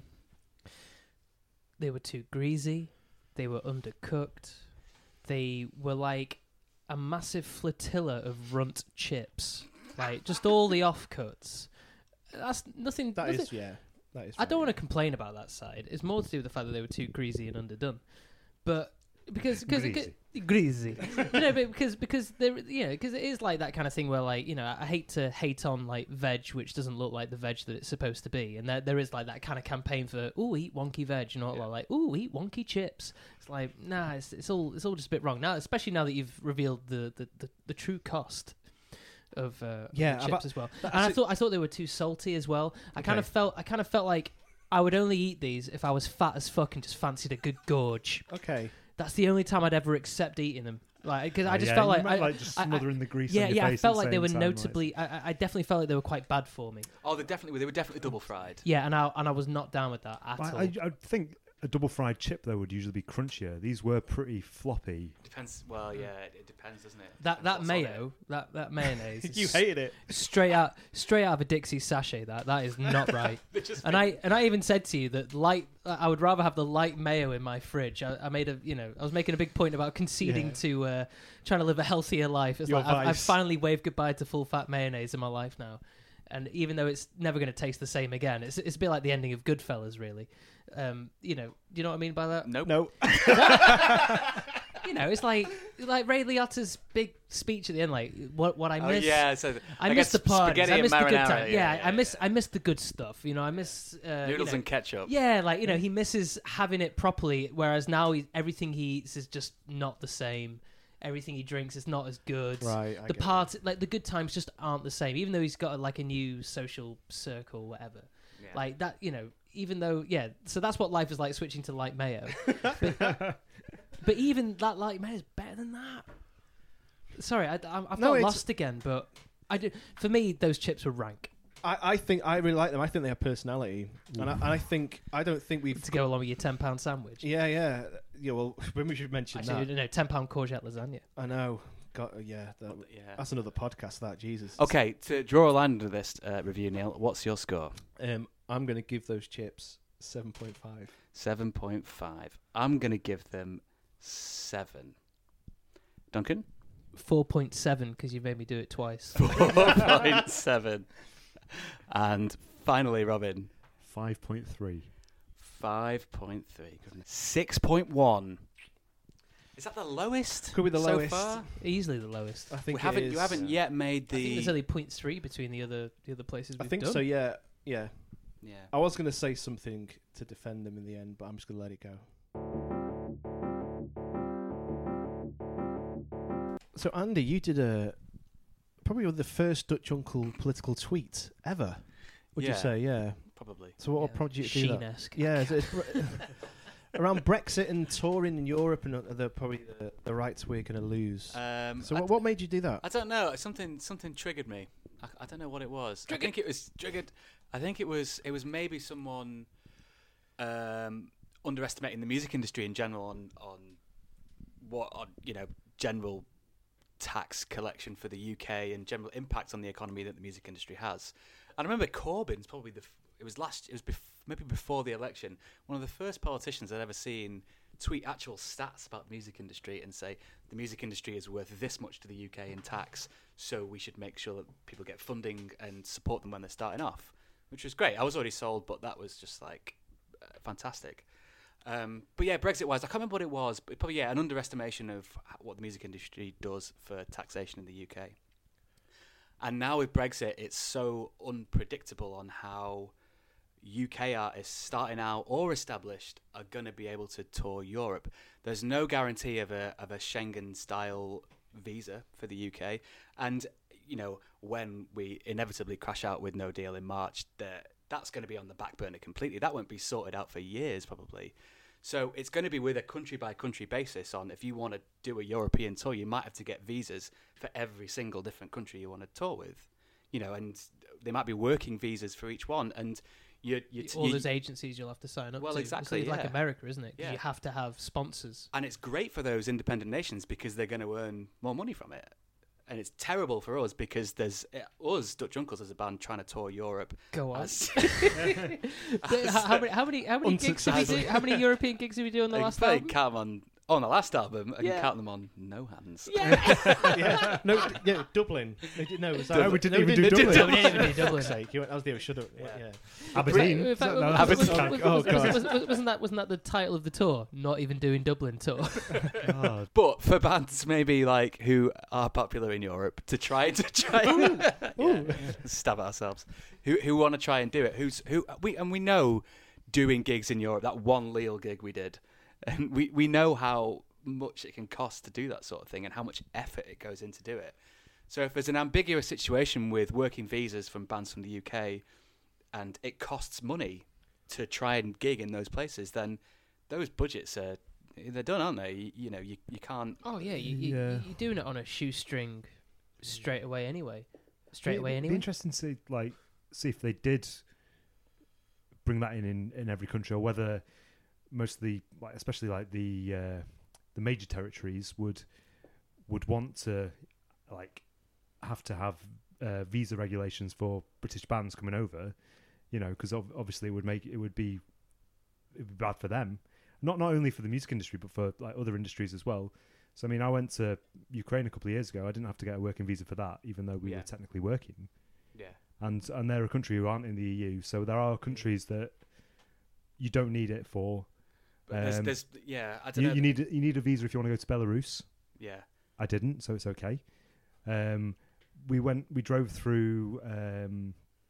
Speaker 3: They were too greasy. They were undercooked. They were like a massive flotilla of runt chips, like just all the offcuts. That's nothing.
Speaker 1: that
Speaker 3: nothing
Speaker 1: is yeah. That is.
Speaker 3: I don't want to complain about that side. It's more to do with the fact that they were too greasy and underdone. But because because
Speaker 4: Greasy.
Speaker 3: greasy, you know, but because because there, you know, because it is like that kind of thing where like you know, I hate to hate on like veg which doesn't look like the veg that it's supposed to be, and there there is like that kind of campaign for ooh eat wonky veg, and all
Speaker 2: Yeah.
Speaker 3: like ooh eat wonky chips. It's like nah, it's it's all it's all just a bit wrong now, especially now that you've revealed the the, the, the true cost of uh,
Speaker 1: Yeah,
Speaker 3: of the
Speaker 1: I've-
Speaker 3: chips as well.
Speaker 1: that's
Speaker 3: And I
Speaker 1: it.
Speaker 3: thought I thought they were too salty as well. I kind of
Speaker 1: Okay.
Speaker 3: felt I kind of felt like I would only eat these if I was fat as fuck and just fancied a good gorge.
Speaker 1: Okay.
Speaker 3: That's the only time I'd ever accept eating them. Like, because I
Speaker 4: Oh,
Speaker 3: just
Speaker 4: yeah,
Speaker 3: felt
Speaker 4: you
Speaker 3: like,
Speaker 4: meant,
Speaker 3: I,
Speaker 4: like just
Speaker 3: I- I-
Speaker 4: smothering the grease
Speaker 3: yeah,
Speaker 4: on your
Speaker 3: yeah, I
Speaker 4: face
Speaker 3: felt
Speaker 4: at the
Speaker 3: like they
Speaker 4: same
Speaker 3: were
Speaker 4: time, like-
Speaker 3: notably. I, I- I definitely felt like they were quite bad for me.
Speaker 2: Oh, they definitely they were definitely double fried.
Speaker 3: Yeah, and I and I was not down with that at all.
Speaker 4: I, I, I think a double fried chip though would usually be crunchier. These were pretty floppy.
Speaker 2: Depends. Well, yeah, it, it depends, doesn't it?
Speaker 3: that that
Speaker 2: Depends what's on
Speaker 3: mayo, that that mayonnaise, is
Speaker 1: You hated it.
Speaker 3: straight out straight out of a Dixie sachet. That that is not right.
Speaker 2: They just
Speaker 3: And I and I even said to you that light. I would rather have the light mayo in my fridge. I, I made a, you know, I was making a big point about conceding
Speaker 1: Yeah.
Speaker 3: to uh, trying to live a healthier life. It's
Speaker 1: Your
Speaker 3: like I've, I've
Speaker 1: vice.
Speaker 3: finally waved goodbye to full fat mayonnaise in my life now, and even though it's never going to taste the same again, it's it's a bit like the ending of Goodfellas, really. Um, you know, do you know what I mean by that?
Speaker 2: Nope.
Speaker 1: No.
Speaker 3: You know, it's like like Ray Liotta's big speech at the end, like what what I
Speaker 2: Oh
Speaker 3: miss.
Speaker 2: yeah, so
Speaker 3: I,
Speaker 2: I
Speaker 3: miss
Speaker 2: guess
Speaker 3: the parties.
Speaker 2: spaghetti
Speaker 3: I
Speaker 2: and
Speaker 3: miss the good
Speaker 2: marinara,
Speaker 3: times.
Speaker 2: yeah,
Speaker 3: Yeah,
Speaker 2: yeah,
Speaker 3: I miss
Speaker 2: yeah.
Speaker 3: I miss the good stuff. You know, I miss uh, you
Speaker 2: noodles
Speaker 3: know,
Speaker 2: and ketchup.
Speaker 3: yeah, like you know, he misses having it properly. Whereas now, he, everything he eats is just not the same. Everything he drinks is not as good.
Speaker 1: Right. I
Speaker 3: The
Speaker 1: get
Speaker 3: part, like the good times, just aren't the same. Even though he's got like a new social circle, whatever.
Speaker 2: Yeah.
Speaker 3: Like that, you know. Even though, yeah. So that's what life is like switching to light mayo. but, but even that light mayo is better than that. Sorry, I, I, I felt
Speaker 1: No, it's-
Speaker 3: lost again. But I do. For me, those chips were rank.
Speaker 1: I, I think I really like them. I think they have personality, and I, and I think I don't think we've
Speaker 3: To go along with your ten pound sandwich.
Speaker 1: Yeah, yeah, yeah. Well, when we should mention
Speaker 3: Actually,
Speaker 1: that,
Speaker 3: no, ten pound courgette lasagna.
Speaker 1: I know. God, yeah, that,
Speaker 2: yeah.
Speaker 1: that's another podcast. That Jesus.
Speaker 2: Okay, to draw a line under this uh, review, Neil, what's your score?
Speaker 1: Um, I'm going to give those chips seven point five.
Speaker 2: seven point five. I'm going to give them seven. Duncan?
Speaker 3: Four point seven because you made me do it twice.
Speaker 2: four point seven. And finally, Robin?
Speaker 4: Five point three.
Speaker 2: five point three. six point one. Is that the lowest?
Speaker 1: Could be the
Speaker 2: so
Speaker 1: lowest.
Speaker 2: far?
Speaker 3: Easily the lowest.
Speaker 1: I think
Speaker 2: We
Speaker 1: it
Speaker 2: haven't.
Speaker 1: is.
Speaker 2: You haven't yet made
Speaker 3: I think
Speaker 2: the.
Speaker 3: there's only point three between the other the other places
Speaker 1: I
Speaker 3: we've
Speaker 1: think
Speaker 3: done.
Speaker 1: so. Yeah, yeah.
Speaker 2: Yeah.
Speaker 1: I was going to say something to defend them in the end, but I'm just going to let it go. So Andy, you did a probably the first Dutch Uncle political tweet ever. Would
Speaker 2: Yeah.
Speaker 1: you say? Yeah.
Speaker 2: Probably.
Speaker 1: So what
Speaker 3: Yeah,
Speaker 1: prompted you to do that?
Speaker 3: Sheen-esque.
Speaker 1: Yeah. It's, it's, around Brexit and touring in Europe and uh, the probably the, the rights we're going to lose.
Speaker 2: Um,
Speaker 1: so
Speaker 2: I,
Speaker 1: what, what made you do that?
Speaker 2: I don't know. Something something triggered me. I, I don't know what it was. Triggered. I think it was triggered. I think it was it was maybe someone um, underestimating the music industry in general on on what on you know general tax collection for the U K and general impact on the economy that the music industry has. And I remember Corbyn's probably the f- it was last it was bef- maybe before the election, one of the first politicians I'd ever seen tweet actual stats about the music industry and say the music industry is worth this much to the U K in tax, so we should make sure that people get funding and support them when they're starting off, which was great. I was already sold, but that was just like uh, fantastic. Um, but yeah, Brexit-wise, I can't remember what it was, but probably yeah, an underestimation of what the music industry does for taxation in the U K. And now with Brexit, it's so unpredictable on how U K artists starting out or established are going to be able to tour Europe. There's no guarantee of a of a Schengen-style visa for the U K. And, you know, when we inevitably crash out with no deal in March, that that's going to be on the back burner completely. That won't be sorted out for years, probably. So it's going to be with a country-by-country basis on if you want to do a European tour, you might have to get visas for every single different country you want to tour with. You know, and they might be working visas for each one. And you, you t-
Speaker 3: all
Speaker 2: you,
Speaker 3: those agencies you'll have to sign up
Speaker 2: well,
Speaker 3: to.
Speaker 2: exactly,
Speaker 3: It's like
Speaker 2: yeah.
Speaker 3: America, isn't it? 'Cause
Speaker 2: Yeah.
Speaker 3: you have to have sponsors.
Speaker 2: And it's great for those independent nations because they're going to earn more money from it. And it's terrible for us because there's uh, us, Dutch Uncles, as a band trying to tour Europe.
Speaker 3: Go on.
Speaker 2: As,
Speaker 3: But how, how many how many how many gigs have you do, how many European gigs have you done on the
Speaker 2: I
Speaker 3: last
Speaker 2: can
Speaker 3: album?
Speaker 2: count them on, on the last album. I
Speaker 3: Yeah.
Speaker 2: can count them on no hands.
Speaker 3: Yeah.
Speaker 1: yeah, no, d- yeah, Dublin. They did, no, was that,
Speaker 4: No, we didn't
Speaker 1: no,
Speaker 4: even do
Speaker 1: didn't
Speaker 4: Dublin.
Speaker 3: No, we didn't even do
Speaker 1: For
Speaker 3: Dublin.
Speaker 1: fuck's sake, you went, that was the should have. Yeah.
Speaker 2: Yeah.
Speaker 4: Aberdeen.
Speaker 3: In fact,
Speaker 4: No,
Speaker 3: was-
Speaker 4: that's
Speaker 3: was-
Speaker 4: the
Speaker 3: was-
Speaker 4: tag.
Speaker 3: was-
Speaker 1: Oh,
Speaker 3: was-
Speaker 1: God.
Speaker 3: was- was- Wasn't that wasn't that the title of the tour? Not even doing Dublin tour.
Speaker 4: God.
Speaker 2: But for bands maybe like who are popular in Europe to try to try and yeah, stab at ourselves, who who want to try and do it, who's who we and we know doing gigs in Europe, that one Lille gig we did, and we we know how much it can cost to do that sort of thing and how much effort it goes in to do it. So if there's an ambiguous situation with working visas from bands from the U K and it costs money to try and gig in those places, then those budgets are they're done, aren't they? You, you know, you you can't.
Speaker 3: Oh yeah, you, you,
Speaker 4: Yeah.
Speaker 3: you're doing it on a shoestring, straight away anyway. Straight
Speaker 4: It'd
Speaker 3: away
Speaker 4: be
Speaker 3: anyway.
Speaker 4: interesting to see, like, see if they did bring that in, in in every country, or whether most of the, like, especially like the uh, the major territories would would want to like have to have uh, visa regulations for British bands coming over, you know, because ob- obviously it would make it would be it would be bad for them, not not only for the music industry but for like other industries as well. So I mean, I went to Ukraine a couple of years ago. I didn't have to get a working visa for that, even though we
Speaker 2: Yeah.
Speaker 4: were technically working.
Speaker 2: Yeah.
Speaker 4: And and they're a country who aren't in the E U, so there are countries that you don't need it for.
Speaker 2: But there's,
Speaker 4: Um,
Speaker 2: there's yeah, I don't
Speaker 4: You,
Speaker 2: know.
Speaker 4: you need you need a visa if you want to go to Belarus.
Speaker 2: yeah.
Speaker 4: I didn't, so it's okay. Um, we went, we drove through um,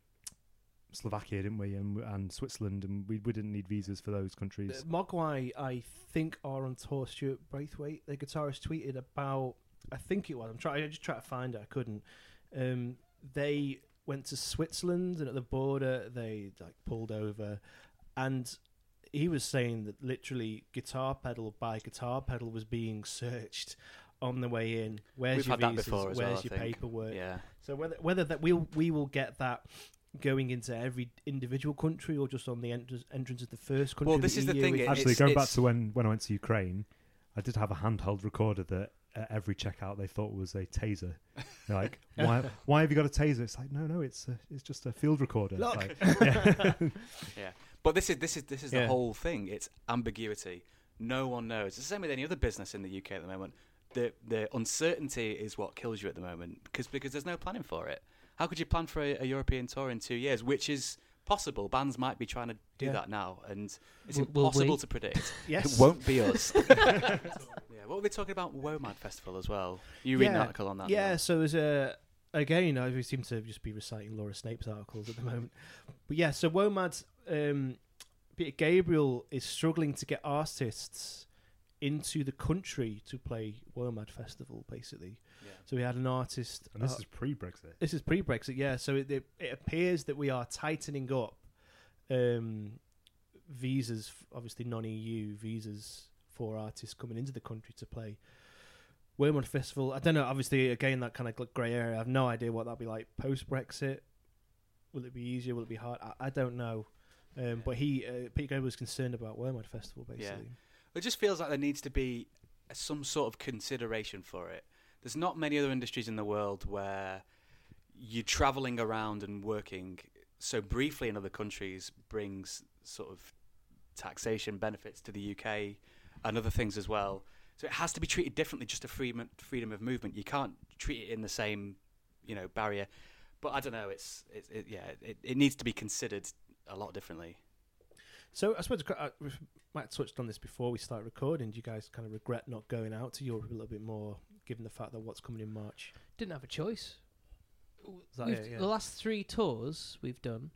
Speaker 4: Slovakia, didn't we, and and Switzerland, and we we didn't need visas for those
Speaker 1: Uh,
Speaker 4: countries.
Speaker 1: Mogwai, I think, are on tour. Stuart Braithwaite, the guitarist, tweeted about. I think it was. I'm trying. I just tried to find it. I couldn't. Um, they went to Switzerland, and at the border, they like pulled over, and he was saying that literally guitar pedal by guitar pedal was being searched on the way in. Where's
Speaker 2: We've
Speaker 1: your
Speaker 2: had that
Speaker 1: visas?
Speaker 2: before as
Speaker 1: Where's
Speaker 2: well, I
Speaker 1: your
Speaker 2: think.
Speaker 1: paperwork?
Speaker 2: Yeah.
Speaker 1: So whether whether that we'll we will get that going into every individual country or just on the entrance entrance of the first country.
Speaker 2: Well,
Speaker 1: of
Speaker 2: this is the
Speaker 1: E U,
Speaker 2: thing,
Speaker 1: it-
Speaker 2: it-
Speaker 4: Actually,
Speaker 2: it's-
Speaker 4: going back
Speaker 2: it's-
Speaker 4: to when when I went to Ukraine, I did have a handheld recorder that at every checkout they thought was a taser. They're like, why why have you got a taser? It's like, no, no, it's a, it's just a field recorder.
Speaker 1: Look.
Speaker 4: Like, yeah.
Speaker 2: Yeah. But this is this is this is
Speaker 1: Yeah.
Speaker 2: the whole thing. It's ambiguity. No one knows. It's the same with any other business in the U K at the moment. The the uncertainty is what kills you at the moment because because there's no planning for it. How could you plan for a, a European tour in two years, which is possible? Bands might be trying to do
Speaker 1: Yeah.
Speaker 2: that now, and it's
Speaker 3: Will- will
Speaker 2: impossible
Speaker 3: we?
Speaker 2: to predict.
Speaker 1: yes,
Speaker 2: It won't be us. yeah. What were they talking about? WOMAD Festival as well. You read an
Speaker 1: Yeah.
Speaker 2: article on that?
Speaker 1: Yeah,
Speaker 2: Neil?
Speaker 1: so there's a again. I we seem to just be reciting Laura Snape's articles at the moment, but yeah. So WOMAD, um, Peter Gabriel is struggling to get artists into the country to play WOMAD Festival, basically.
Speaker 2: Yeah.
Speaker 1: So we had an artist.
Speaker 4: And this
Speaker 1: uh,
Speaker 4: is pre-Brexit.
Speaker 1: This is pre-Brexit, yeah. So it, it, it appears that we are tightening up um, visas, obviously non-E U visas for artists coming into the country to play Wormwood Festival. I don't know. Obviously, again, that kind of grey area. I have no idea what that'll be like post Brexit. Will it be easier? Will it be hard? I, I don't know. Um, but he, uh, Pete Graham was concerned about Wormwood Festival, basically.
Speaker 2: It just feels like there needs to be some sort of consideration for it. There's not many other industries in the world where you travelling around and working so briefly in other countries brings sort of taxation benefits to the U K and other things as well. So it has to be treated differently, just a freedom freedom of movement. You can't treat it in the same, you know, barrier. But I don't know. It's it, it yeah. It, it needs to be considered a lot differently.
Speaker 1: So I suppose uh, we might have touched on this before we start recording. Do you guys kind of regret not going out to Europe a little bit more, given the fact that what's coming in March?
Speaker 3: Didn't have a choice.
Speaker 1: Is that
Speaker 3: We've-
Speaker 1: it? Yeah.
Speaker 3: The last three tours we've done.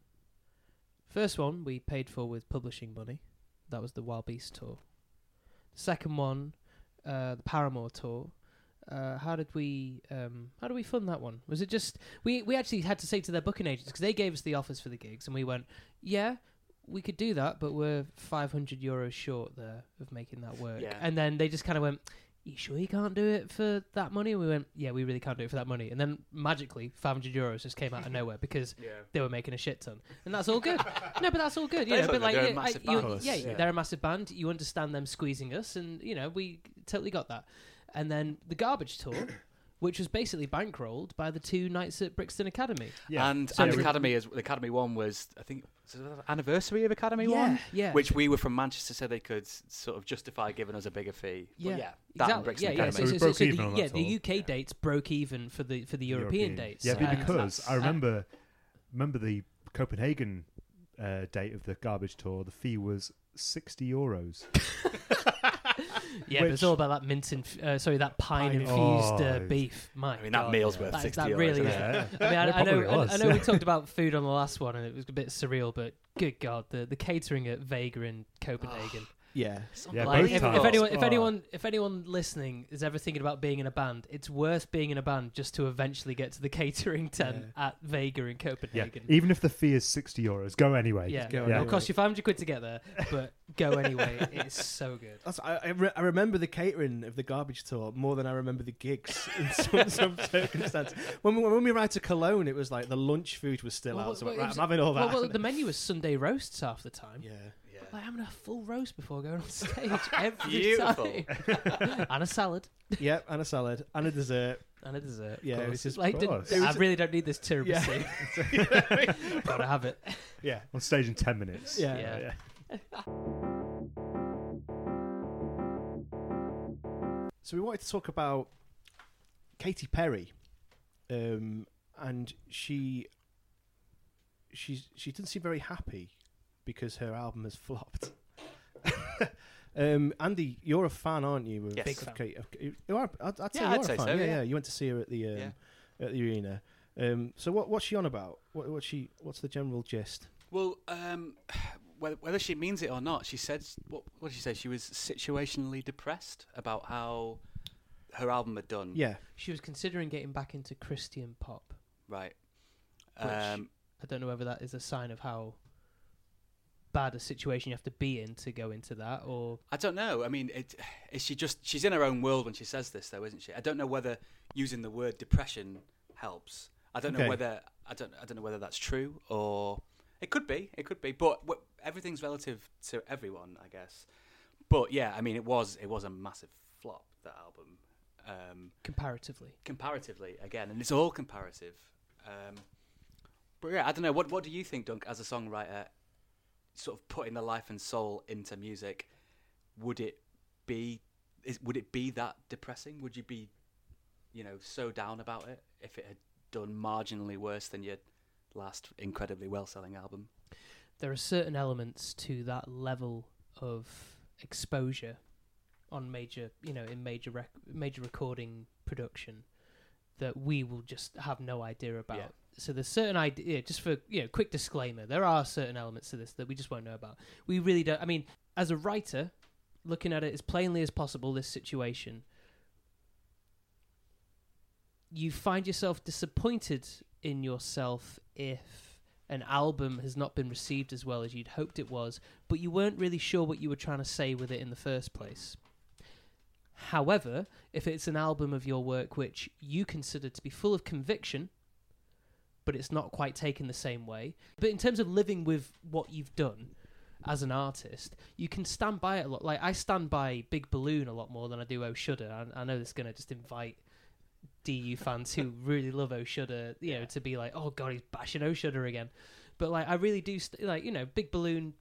Speaker 3: First one we paid for with publishing money. That was the Wild Beast tour. The second one, uh, the Paramore tour. Uh, how did we um, how did we fund that one? Was it just we we actually had to say to their booking agents, because they gave us the offers for the gigs, and we went, yeah, we could do that, but we're five hundred euros short there of making that work.
Speaker 2: Yeah.
Speaker 3: And then they just kind of went, you sure you can't do it for that money? And we went, yeah, we really can't do it for that money. And then magically five hundred euros just came out of nowhere because
Speaker 2: Yeah.
Speaker 3: they were making a shit ton, and that's all good. No, but that's all good. You
Speaker 2: They
Speaker 3: know,
Speaker 2: thought
Speaker 3: but like,
Speaker 2: they were a
Speaker 3: yeah, I-
Speaker 2: massive
Speaker 3: you-
Speaker 1: band.
Speaker 3: yeah,
Speaker 1: Yeah.
Speaker 3: they're a massive band. You understand them squeezing us, and you know, we totally got that. And then the Garbage tour, which was basically bankrolled by the two nights at Brixton Academy.
Speaker 4: Yeah.
Speaker 2: And
Speaker 3: So
Speaker 2: and
Speaker 3: we-
Speaker 2: Academy is the Academy one was I think was it the anniversary of Academy
Speaker 3: yeah,
Speaker 2: one,
Speaker 3: yeah.
Speaker 2: which we were from Manchester, so they could s- sort of justify giving us a bigger fee.
Speaker 3: Yeah,
Speaker 2: but yeah, that and
Speaker 3: exactly.
Speaker 2: Brixton
Speaker 3: Yeah, yeah.
Speaker 2: Academy.
Speaker 3: So,
Speaker 4: we
Speaker 3: so, so,
Speaker 4: broke
Speaker 3: so
Speaker 4: even
Speaker 3: the,
Speaker 4: on that
Speaker 3: yeah, the
Speaker 4: tour.
Speaker 3: U K
Speaker 2: Yeah.
Speaker 3: dates broke even for the for the European, dates.
Speaker 4: Yeah,
Speaker 3: And
Speaker 4: because
Speaker 3: that's-
Speaker 4: I remember remember the Copenhagen uh, date of the Garbage tour. The fee was sixty euros.
Speaker 3: yeah, but it's
Speaker 4: which-
Speaker 3: all about that mint and uh, sorry, that pine
Speaker 1: Pine
Speaker 3: infused uh,
Speaker 4: Oh,
Speaker 3: beef. My
Speaker 2: I mean, that
Speaker 3: God.
Speaker 2: meal's
Speaker 1: yeah.
Speaker 2: worth
Speaker 3: That is-
Speaker 2: sixty
Speaker 3: that
Speaker 2: euros.
Speaker 3: really
Speaker 2: isn't
Speaker 3: is.
Speaker 2: it?
Speaker 4: Yeah.
Speaker 3: I mean, I,
Speaker 4: It
Speaker 3: I know,
Speaker 4: probably
Speaker 3: I,
Speaker 4: was,
Speaker 3: I know we
Speaker 4: yeah.
Speaker 3: talked about food on the last one, and it was a bit surreal. But good God, the, the catering at Vega in Copenhagen.
Speaker 1: Yeah.
Speaker 4: Yeah,
Speaker 3: like,
Speaker 4: both
Speaker 3: if, if
Speaker 4: times.
Speaker 3: anyone, if
Speaker 4: Oh.
Speaker 3: anyone, if anyone listening is ever thinking about being in a band, it's worth being in a band just to eventually get to the catering tent at Vega in
Speaker 4: Yeah,
Speaker 3: Copenhagen.
Speaker 4: even if the fee is sixty euros, go anyway.
Speaker 3: Yeah,
Speaker 1: go
Speaker 3: it'll
Speaker 1: anyway.
Speaker 3: cost you five hundred quid to get there, but go anyway. It's so good.
Speaker 1: That's, I, I, re- I remember the catering of the Garbage tour more than I remember the gigs in some, some circumstances. When we, when we arrived to Cologne, it was like the lunch food was still
Speaker 3: Well,
Speaker 1: out.
Speaker 3: well,
Speaker 1: So
Speaker 3: well,
Speaker 1: right,
Speaker 3: it was-
Speaker 1: I'm having all that.
Speaker 3: Well, well, the menu was Sunday roasts half the time.
Speaker 1: yeah.
Speaker 2: Yeah.
Speaker 3: Like having a full roast before going on stage every
Speaker 2: Beautiful.
Speaker 3: time, and a salad
Speaker 1: Yep, and a salad and a dessert.
Speaker 3: and a dessert.
Speaker 1: Yeah,
Speaker 3: of
Speaker 1: it
Speaker 3: course.
Speaker 1: was just-
Speaker 3: like,
Speaker 4: of
Speaker 3: did-
Speaker 4: course.
Speaker 1: It
Speaker 3: I
Speaker 1: was-
Speaker 3: really don't need this tiramisu. Gotta have it.
Speaker 1: Yeah.
Speaker 4: On stage in ten minutes.
Speaker 1: Yeah.
Speaker 3: Yeah.
Speaker 1: So we wanted to talk about Katy Perry, um, and she she's she doesn't seem very happy because her album has flopped. um, Andy, you're a fan, aren't you? Of,
Speaker 2: Yes.
Speaker 3: Big
Speaker 1: of
Speaker 3: fan.
Speaker 1: Kate, of, you are. I'd, I'd say
Speaker 2: Yeah,
Speaker 1: you're
Speaker 2: I'd
Speaker 1: a
Speaker 2: say
Speaker 1: fan.
Speaker 2: so,
Speaker 1: yeah,
Speaker 2: yeah.
Speaker 1: You went to see her at the um,
Speaker 2: Yeah.
Speaker 1: at the arena. Um, so what what's she on about? What what's she what's the general gist?
Speaker 2: Well, um, whether, whether she means it or not, she said what, what did she say? She was situationally depressed about how her album had done.
Speaker 1: Yeah,
Speaker 3: She was considering getting back into Christian pop.
Speaker 2: Right.
Speaker 3: Which-
Speaker 2: Um,
Speaker 3: I don't know whether that is a sign of how bad a situation you have to be in to go into that, or
Speaker 2: I don't know. I mean, it, is she just she's in her own world when she says this, though, isn't she? I don't know whether using the word depression helps. I don't
Speaker 1: Okay.
Speaker 2: know whether I don't I don't know whether that's true, or it could be. It could be, but w- everything's relative to everyone, I guess. But yeah, I mean, it was it was a massive flop, that album, um,
Speaker 3: comparatively.
Speaker 2: comparatively again, and it's all comparative. Um, but yeah, I don't know. What what do you think, Dunk, as a songwriter? Sort of putting the life and soul into music, would it be is, would it be that depressing? Would you be, you know, so down about it if it had done marginally worse than your last incredibly well-selling album?
Speaker 3: There are certain elements to that level of exposure on major, you know, in major rec- major recording production that we will just have no idea about.
Speaker 2: Yeah.
Speaker 3: So there's certain idea, just for, you know, quick disclaimer, there are certain elements to this that we just won't know about. We really don't. I mean, as a writer, looking at it as plainly as possible, this situation, you find yourself disappointed in yourself if an album has not been received as well as you'd hoped it was, but you weren't really sure what you were trying to say with it in the first place. However, if it's an album of your work which you consider to be full of conviction, but it's not quite taken the same way, but in terms of living with what you've done as an artist, you can stand by it a lot. Like, I stand by Big Balloon a lot more than I do Oh Shudder. I, I know this is going to just invite D U fans who really love Oh Shudder, you know, to be like, oh god, he's bashing Oh Shudder again. But like, I really do st- like, you know, Big Balloon.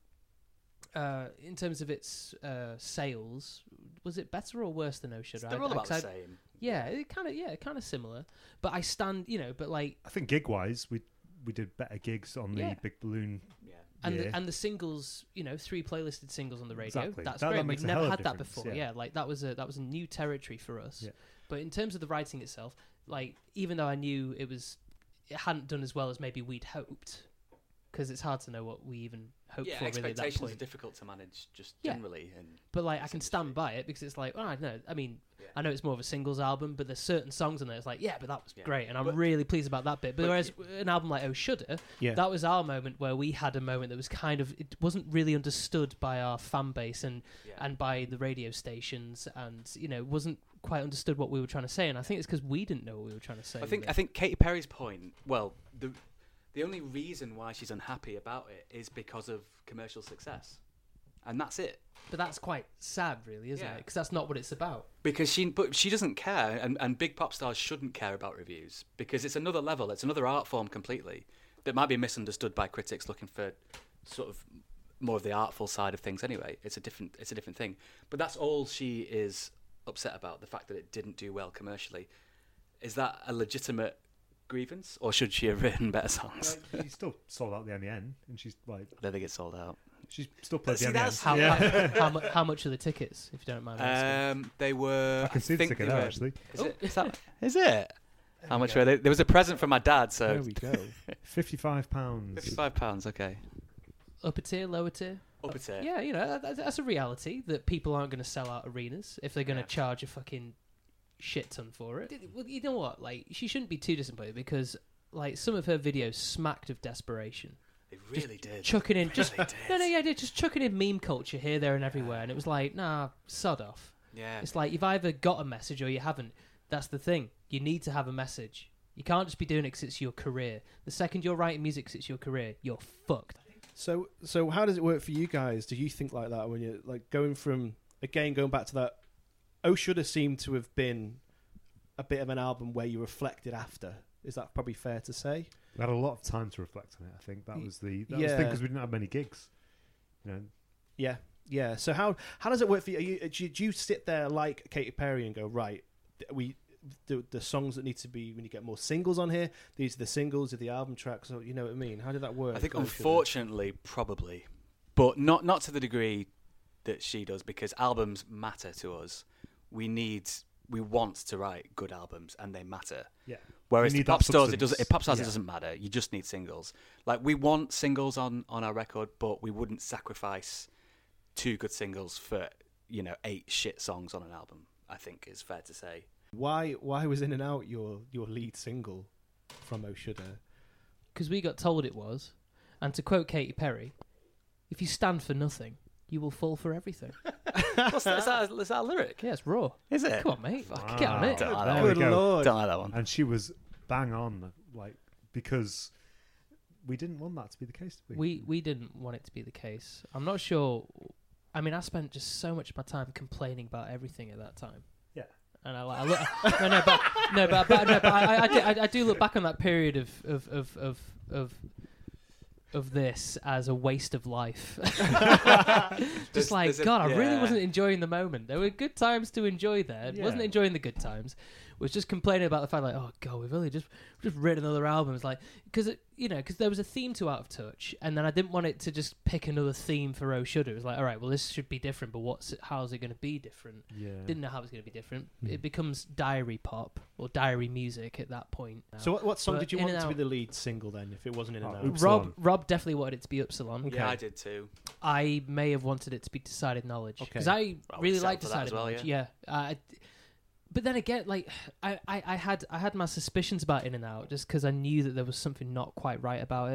Speaker 3: Uh, in terms of its uh, sales, was it better or worse than Oh Shudder?
Speaker 2: They're
Speaker 3: I,
Speaker 2: all
Speaker 3: I,
Speaker 2: about the
Speaker 3: I,
Speaker 2: same.
Speaker 3: Yeah, it kind of yeah, kind of similar. But I stand, you know, but like,
Speaker 4: I think gig wise, we we did better gigs on the
Speaker 3: Yeah.
Speaker 4: Big Balloon.
Speaker 2: Yeah.
Speaker 3: and
Speaker 4: yeah.
Speaker 3: the, and the singles, you know, three playlisted singles on the radio.
Speaker 4: Exactly.
Speaker 3: That's
Speaker 4: That- that
Speaker 3: great.
Speaker 4: makes
Speaker 3: We've
Speaker 4: a hell
Speaker 3: never
Speaker 4: of
Speaker 3: had
Speaker 4: a
Speaker 3: that
Speaker 4: difference,
Speaker 3: before.
Speaker 4: yeah.
Speaker 3: Yeah. like that was a that was a new territory for us.
Speaker 4: Yeah.
Speaker 3: But in terms of the writing itself, like, even though I knew it was, it hadn't done as well as maybe we'd hoped, because it's hard to know what we even hoped
Speaker 2: Yeah,
Speaker 3: for really at that
Speaker 2: expectations are
Speaker 3: point.
Speaker 2: difficult to manage just
Speaker 3: Yeah.
Speaker 2: generally. And
Speaker 3: But like, I
Speaker 2: this
Speaker 3: can stand
Speaker 2: industry.
Speaker 3: by it because it's like, oh, I know. I mean,
Speaker 2: Yeah.
Speaker 3: I know it's more of a singles album, but there's certain songs on there. It's like, yeah, but that was
Speaker 2: Yeah.
Speaker 3: great, and I'm
Speaker 2: But-
Speaker 3: really pleased about that bit. But,
Speaker 2: but
Speaker 3: whereas an album like Oh Shudder,
Speaker 1: Yeah.
Speaker 3: that was our moment where we had a moment that was kind of, it wasn't really understood by our fan base and
Speaker 2: Yeah.
Speaker 3: and by the radio stations, and you know, wasn't quite understood what we were trying to say. And I think it's because we didn't know what we were trying to say.
Speaker 2: I think
Speaker 3: with
Speaker 2: I
Speaker 3: it.
Speaker 2: think Katy Perry's point. Well, the the only reason why she's unhappy about it is because of commercial success, and that's it.
Speaker 3: but that's quite sad, really, isn't
Speaker 2: Yeah.
Speaker 3: it? Because that's not what it's about.
Speaker 2: Because she, but she doesn't care, and, and big pop stars shouldn't care about reviews because it's another level. It's another art form completely that might be misunderstood by critics looking for sort of more of the artful side of things. Anyway, it's a different, it's a different thing. But that's all she is upset about: the fact that it didn't do well commercially. Is that a legitimate grievance, or should she have written better songs?
Speaker 4: Like, she still sold out the M E N, and she's like,
Speaker 2: I don't think it sold out.
Speaker 4: she's still played
Speaker 2: See,
Speaker 4: the M E N.
Speaker 2: that's-
Speaker 3: How,
Speaker 4: yeah.
Speaker 3: how, how, mu- how much are the tickets, if you don't mind me asking?
Speaker 2: Um, they were.
Speaker 4: I can see the
Speaker 2: think
Speaker 4: ticket
Speaker 2: they
Speaker 4: there
Speaker 2: were-
Speaker 4: actually.
Speaker 2: Is it? Is, that, is it? How much were they? There was a present from my dad, so
Speaker 1: There we go.
Speaker 4: Fifty-five pounds.
Speaker 2: fifty-five pounds. Okay.
Speaker 3: Upper tier, lower tier?
Speaker 2: Up a tier.
Speaker 3: Yeah, you know, that, that's a reality that people aren't going to sell out arenas if they're going to
Speaker 2: Yeah.
Speaker 3: charge a fucking shit ton for it. Well, you know what? Like, she shouldn't be too disappointed because, like, some of her videos smacked of desperation.
Speaker 2: They really did.
Speaker 3: Chucking in,
Speaker 2: They
Speaker 3: just
Speaker 2: really did.
Speaker 3: no, no, yeah, just chucking in meme culture here, there, and everywhere, and it was like, nah, sod off.
Speaker 2: Yeah.
Speaker 3: It's like you've either got a message or you haven't. That's the thing. You need to have a message. You can't just be doing it because it's your career. The second you're writing music because it's your career, you're fucked.
Speaker 1: So, so how does it work for you guys? Do you think like that when you're like going from again going back to that? Oh Shudder seemed to have been a bit of an album where you reflected after. Is that probably fair to say?
Speaker 4: We had a lot of time to reflect on it. I think that was the that was the
Speaker 1: Yeah.
Speaker 4: thing because we didn't have many gigs. You know,
Speaker 1: Yeah, yeah. So how how does it work for you? Are you do, you do you sit there like Katy Perry and go, right, th- we the the songs that need to be when you get more singles on here? These are the singles of the album tracks. So you know what I mean? How did that work?
Speaker 2: I think
Speaker 1: for Oh Shudder?
Speaker 2: unfortunately, probably, but not not to the degree that she does because albums matter to us. We need, we want to write good albums, and they matter.
Speaker 4: yeah.
Speaker 2: Whereas
Speaker 4: You
Speaker 2: the
Speaker 4: need that
Speaker 2: pop stars, it doesn't.
Speaker 4: substance.
Speaker 2: It pop stars,
Speaker 4: Yeah.
Speaker 2: it doesn't matter. You just need singles. Like we want singles on on our record, but we wouldn't sacrifice two good singles for you know eight shit songs on an album. I think is fair to say.
Speaker 1: Why why was In and Out your your lead single from Oh Shudder?
Speaker 3: Because we got told it was. And to quote Katy Perry, if you stand for nothing, you will fall for everything.
Speaker 2: What's that? Is that, a, is that a lyric?
Speaker 3: Yeah, it's raw.
Speaker 2: Is it?
Speaker 3: Come on, mate.
Speaker 2: Fuck.
Speaker 3: Get on it.
Speaker 2: Don't like
Speaker 4: There
Speaker 2: that
Speaker 4: we
Speaker 2: one.
Speaker 1: Good
Speaker 4: go.
Speaker 1: lord!
Speaker 2: Don't like that one.
Speaker 4: And she was bang on, like because we didn't want that to be the case. Did we?
Speaker 3: We we didn't want it to be the case. I'm not sure. I mean, I spent just so much of my time complaining about everything at that time.
Speaker 4: Yeah.
Speaker 3: And I, like, I look, no, no, but no, but, but, no, but I, I, I, do, I, I do look back on that period of of of of of, of this as a waste of life.
Speaker 2: There's-
Speaker 3: Just like
Speaker 2: there's a-
Speaker 3: God, I really
Speaker 2: yeah.
Speaker 3: wasn't enjoying the moment. There were good times to enjoy there.
Speaker 4: Yeah.
Speaker 3: Wasn't enjoying the good times. Was just complaining about the fact like, oh God, we've only just we've just written another album. It's like because you know because there was a theme to Out of Touch, and then I didn't want it to just pick another theme for Oh Shudder. It was like, all right, well this should be different, but what's it, how's it going to be different?
Speaker 4: yeah.
Speaker 3: Didn't know how it was going to be different.
Speaker 4: Hmm.
Speaker 3: It becomes diary pop or diary music at that point. now.
Speaker 1: So what, what song
Speaker 3: But
Speaker 1: did you
Speaker 3: In
Speaker 1: want
Speaker 3: and
Speaker 1: to be
Speaker 3: Out-
Speaker 1: the lead single then? If it wasn't In and
Speaker 4: Oh,
Speaker 1: Out,
Speaker 4: oops.
Speaker 3: Rob
Speaker 4: Upsilon.
Speaker 3: Rob definitely wanted it to be Upsilon.
Speaker 1: Okay.
Speaker 2: Yeah, I did too.
Speaker 3: I may have wanted it to be Decided Knowledge
Speaker 1: Okay.
Speaker 3: because I
Speaker 2: Well,
Speaker 3: really
Speaker 2: settled
Speaker 3: like
Speaker 2: for that
Speaker 3: Decided
Speaker 2: as well,
Speaker 3: Knowledge.
Speaker 2: yeah.
Speaker 3: Yeah. Uh, but then again, like I, I, I had I had my suspicions about In and Out just because I knew that there was something not quite right about it.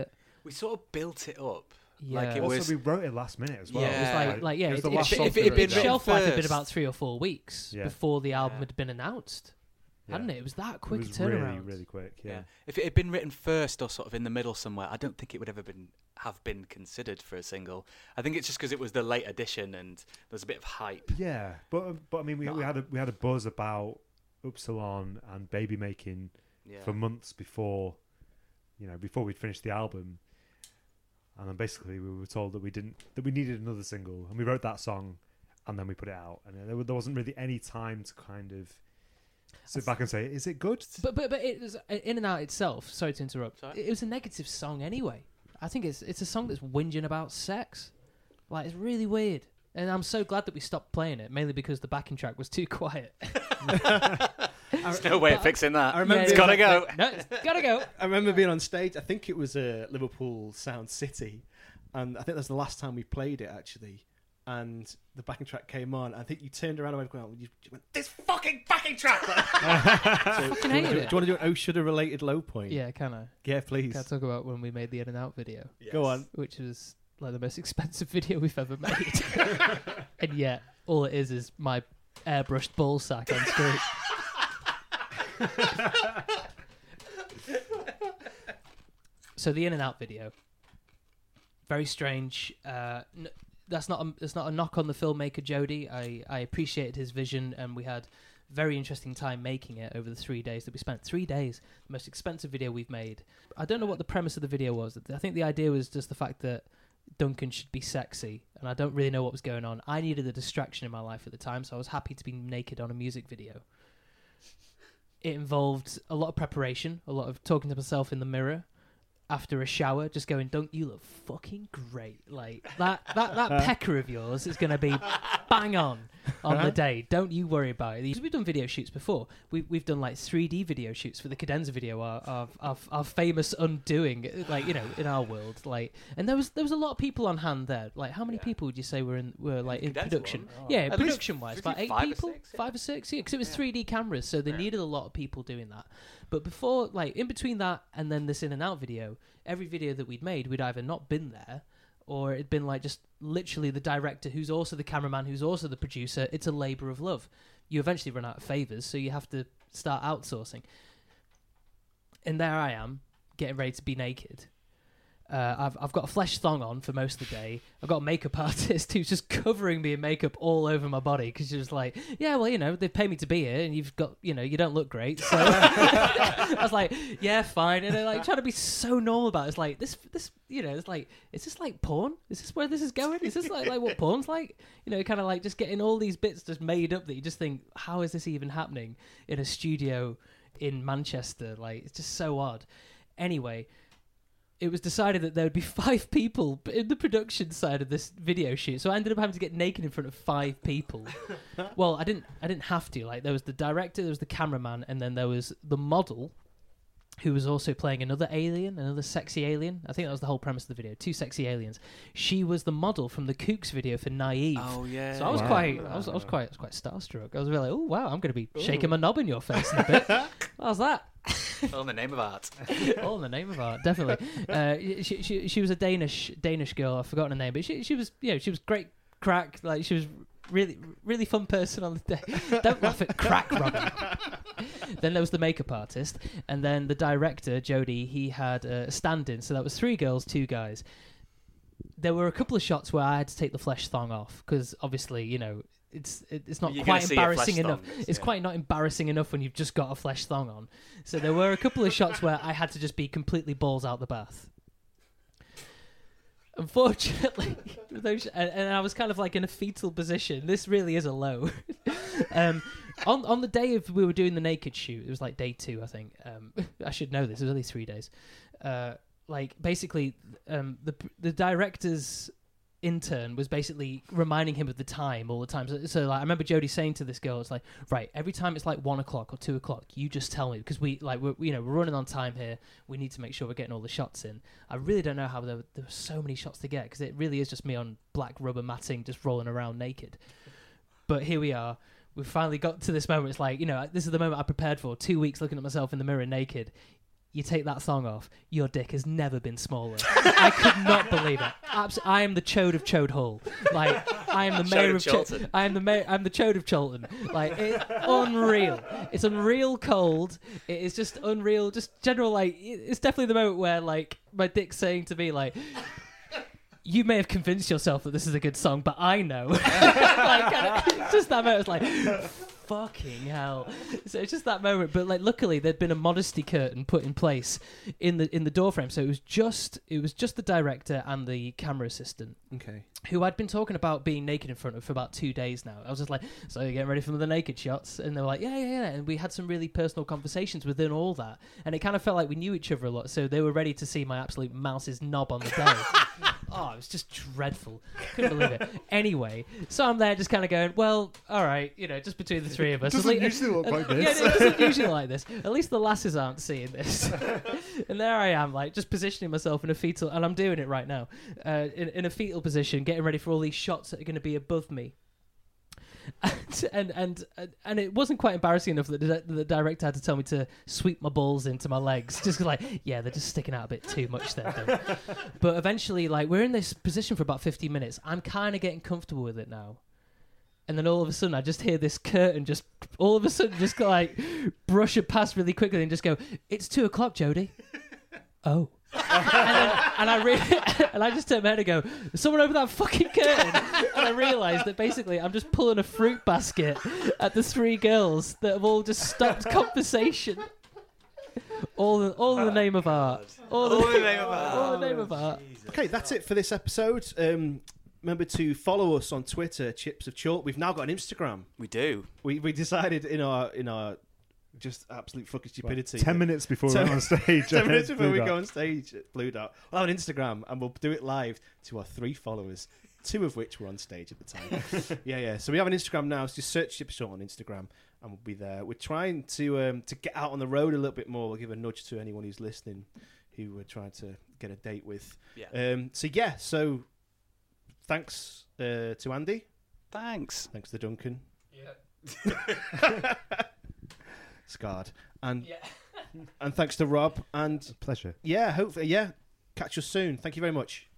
Speaker 2: We sort of built it up.
Speaker 3: Yeah.
Speaker 2: Like it
Speaker 4: also,
Speaker 2: was.
Speaker 4: we wrote it last minute as well.
Speaker 3: Yeah, it was
Speaker 2: Yeah.
Speaker 3: like, like yeah,
Speaker 4: It was
Speaker 3: it,
Speaker 4: the
Speaker 3: it,
Speaker 4: last
Speaker 3: it,
Speaker 4: song
Speaker 3: it,
Speaker 4: for
Speaker 3: it,
Speaker 4: the
Speaker 3: it
Speaker 4: release.
Speaker 3: shelf life had been
Speaker 2: first.
Speaker 3: about three or four weeks
Speaker 4: Yeah.
Speaker 3: before the album
Speaker 2: Yeah.
Speaker 3: had been announced,
Speaker 4: Yeah.
Speaker 3: hadn't it? It was that
Speaker 4: It
Speaker 3: quick
Speaker 4: was
Speaker 3: turnaround.
Speaker 4: really, really quick. Yeah.
Speaker 2: Yeah. If it had been written first or sort of in the middle somewhere, I don't think it would ever been have been considered for a single. I think it's just because it was the late edition and there's a bit of hype.
Speaker 4: Yeah, but but I mean, we
Speaker 2: No.
Speaker 4: we had a we had a buzz about Upsilon and baby making
Speaker 2: Yeah.
Speaker 4: for months before, you know, before we'd finished the album, and then basically we were told that we didn't that we needed another single, and we wrote that song, and then we put it out, and there, wa- there wasn't really any time to kind of sit back and say, is it good?
Speaker 3: But but but it was In and Out itself. Sorry to interrupt.
Speaker 2: Sorry?
Speaker 3: It was a negative song anyway. I think it's it's a song that's whinging about sex. Like it's really weird, and I'm so glad that we stopped playing it. Mainly because the backing track was too quiet.
Speaker 2: There's no way of
Speaker 3: But-
Speaker 2: fixing that.
Speaker 1: I remember-
Speaker 2: It's gotta go.
Speaker 3: No, it's gotta go.
Speaker 1: I remember being on stage. I think it was uh, Liverpool Sound City, and I think that's the last time we played it actually. And the backing track came on. I think you turned around and went, well, you, you went "This fucking backing track!" so, do, you want to
Speaker 3: hated
Speaker 1: do,
Speaker 3: it.
Speaker 1: do you want to do an Oh Shoulda related low point?
Speaker 3: Yeah, can I?
Speaker 1: yeah, please.
Speaker 3: Can I talk about when we made the In and Out video,
Speaker 1: Go on.
Speaker 3: which was like the most expensive video we've ever made, and yet all it is is my airbrushed ball sack on screen. So the In and Out video, very strange. Uh, n- that's not a, that's not a knock on the filmmaker Jody. I I appreciated his vision, and we had very interesting time making it over the three days that we spent. Three days, the most expensive video we've made. I don't know what the premise of the video was. I think the idea was just the fact that Duncan should be sexy, and I don't really know what was going on. I needed a distraction in my life at the time, so I was happy to be naked on a music video. It involved a lot of preparation, a lot of talking to myself in the mirror after a shower, just going, "Don't you look fucking great? Like that that that pecker of yours is going to be bang on on the day. Don't you worry about it." We've done video shoots before. We've we've done like three D video shoots for the Cadenza video, our our, our our famous undoing, like you know, in our world. Like, and there was there was a lot of people on hand there. Like, how many
Speaker 2: Yeah.
Speaker 3: people would you say were in were like in
Speaker 2: Cadenza
Speaker 3: production?
Speaker 2: one? Oh.
Speaker 3: Yeah,
Speaker 2: At least
Speaker 3: production wise, about eight
Speaker 2: five or
Speaker 3: people,
Speaker 2: six, yeah.
Speaker 3: five or six. Yeah, because it was
Speaker 2: Yeah.
Speaker 3: three D cameras, so they
Speaker 2: Yeah.
Speaker 3: needed a lot of people doing that. But before, like in between that and then this In and Out video, every video that we'd made, we'd either not been there, or it'd been like just literally the director, who's also the cameraman, who's also the producer. It's a labour of love. You eventually run out of favours, so you have to start outsourcing. And there I am, getting ready to be naked. Uh, I've I've got a flesh thong on for most of the day. I've got a makeup artist who's just covering me in makeup all over my body because she was like, "Yeah, well, you know, they pay me to be here, and you've got, you know, you don't look great." So I was like, "Yeah, fine." And they're like trying to be so normal about it. It's like this, this, you know, it's like, is this like porn? Is this where this is going? Is this like like what porn's like? You know, kind of like just getting all these bits just made up that you just think, how is this even happening in a studio in Manchester? Like, it's just so odd. Anyway. It was decided that there would be five people in the production side of this video shoot, so I ended up having to get naked in front of five people. Well, I didn't. I didn't have to. Like, there was the director, there was the cameraman, and then there was the model, who was also playing another alien, another sexy alien. I think that was the whole premise of the video. Two sexy aliens. She was the model from the Kooks video for Naive.
Speaker 2: Oh yeah.
Speaker 3: So I was
Speaker 4: Wow.
Speaker 3: quite, I was, I was quite, I was quite starstruck. I was really like, "Oh wow, I'm going to be shaking my knob in your face in a bit." How's that?
Speaker 2: All in the name of art.
Speaker 3: All in the name of art, definitely. Uh, she, she she was a Danish Danish girl. I've forgotten her name, but she she was you know she was great crack. Like she was really really fun person on the day. Don't laugh at crack, Robin. Then there was the makeup artist, and then the director Jody. He had a stand-in, so that was three girls, two guys. There were a couple of shots where I had to take the flesh thong off because obviously you know. It's it, it's not
Speaker 2: You're gonna
Speaker 3: quite
Speaker 2: see a flesh
Speaker 3: embarrassing enough.
Speaker 2: thong,
Speaker 3: It's
Speaker 2: yeah.
Speaker 3: quite not embarrassing enough when you've just got a flesh thong on. So there were a couple of shots where I had to just be completely balls out the bath. Unfortunately, those, and, and I was kind of like in a fetal position. This really is a low. um, on on the day of we were doing the naked shoot, it was like day two, I think. Um, I should know this. It was only three days. Uh, like basically, um, the the director's intern was basically reminding him of the time all the time. So, so like, I remember Jodie saying to this girl, "It's like, right, every time it's like one o'clock or two o'clock, you just tell me because we like we're you know we're running on time here. We need to make sure we're getting all the shots in. I really don't know how there were, there were so many shots to get because it really is just me on black rubber matting just rolling around naked. But here we are. We've finally got to this moment. It's like, you know, this is the moment I prepared for. Two weeks looking at myself in the mirror naked. you take that thong off, your dick has never been smaller. I could not believe it. Abs- I am the chode of Chode Hall. Like, I am the
Speaker 2: Chode
Speaker 3: mayor
Speaker 2: of
Speaker 3: of Cho-
Speaker 2: Cholton.
Speaker 3: I am the mayor. I'm the chode of Cholton. Like, it's unreal. It's unreal cold. It is just unreal. Just general, like, it's definitely the moment where, like, my dick's saying to me, like, you may have convinced yourself that this is a good song, but I know. Like, kind of, just that moment, it's like, fucking hell. So it's just that moment. But like, luckily, there'd been a modesty curtain put in place in the in the door frame, so it was just it was just the director and the camera assistant.
Speaker 1: Okay.
Speaker 3: Who I'd been talking about being naked in front of for about two days now. I was just like, so you're getting ready for the naked shots? And they were like, yeah, yeah, yeah. And we had some really personal conversations within all that. And it kind of felt like we knew each other a lot. So they were ready to see my absolute mouse's knob on the day. Oh, it was just dreadful. Couldn't believe it. Anyway, so I'm there just kind of going, well, all right, you know, just between the three of us.
Speaker 4: Doesn't
Speaker 3: At le-
Speaker 4: usually look like
Speaker 3: uh,
Speaker 4: this.
Speaker 3: Yeah, it doesn't usually like this. At least the lasses aren't seeing this. And there I am, like, just positioning myself in a fetal, and I'm doing it right now, uh, in, in a fetal position, getting ready for all these shots that are going to be above me. And, and and and it wasn't quite embarrassing enough that the, the director had to tell me to sweep my balls into my legs, just 'cause, like, yeah, they're just sticking out a bit too much there. Don't. But eventually, like, we're in this position for about fifteen minutes. I'm kind of getting comfortable with it now. And then all of a sudden, I just hear this curtain just all of a sudden just go, like, brush it past really quickly and just go, "It's two o'clock, Jodie." Oh. and, then, and I re- and I just turn my head and go, "There's someone over that fucking curtain." And I realised that basically I'm just pulling a fruit basket at the three girls that have all just stopped conversation. All the, all in the name of art. All,
Speaker 2: All in the name of art.
Speaker 3: All in the name of art.
Speaker 1: Okay, that's it for this episode. Um, remember to follow us on Twitter, Chips of Chalk. We've now got an Instagram.
Speaker 2: We do.
Speaker 1: We we decided in our in our just absolute fucking stupidity.
Speaker 4: Ten minutes before
Speaker 1: Ten-
Speaker 4: we're on stage.
Speaker 1: Ten
Speaker 4: uh,
Speaker 1: minutes before
Speaker 4: Blue
Speaker 1: we
Speaker 4: Dot.
Speaker 1: go on stage at Blue Dot, we'll have an Instagram and we'll do it live to our three followers, two of which were on stage at the time. yeah, yeah. So we have an Instagram now. So just search Chips Short on Instagram and we'll be there. We're trying to um, to get out on the road a little bit more. We'll give a nudge to anyone who's listening who we're trying to get a date with.
Speaker 2: Yeah.
Speaker 1: Um, so yeah, so thanks uh, to Andy.
Speaker 2: Thanks.
Speaker 1: Thanks to Duncan.
Speaker 3: Yeah.
Speaker 1: Scarred. And
Speaker 3: Yeah.
Speaker 1: and thanks to Rob. And
Speaker 4: Pleasure.
Speaker 1: yeah, hopefully, yeah. Catch us soon. Thank you very much.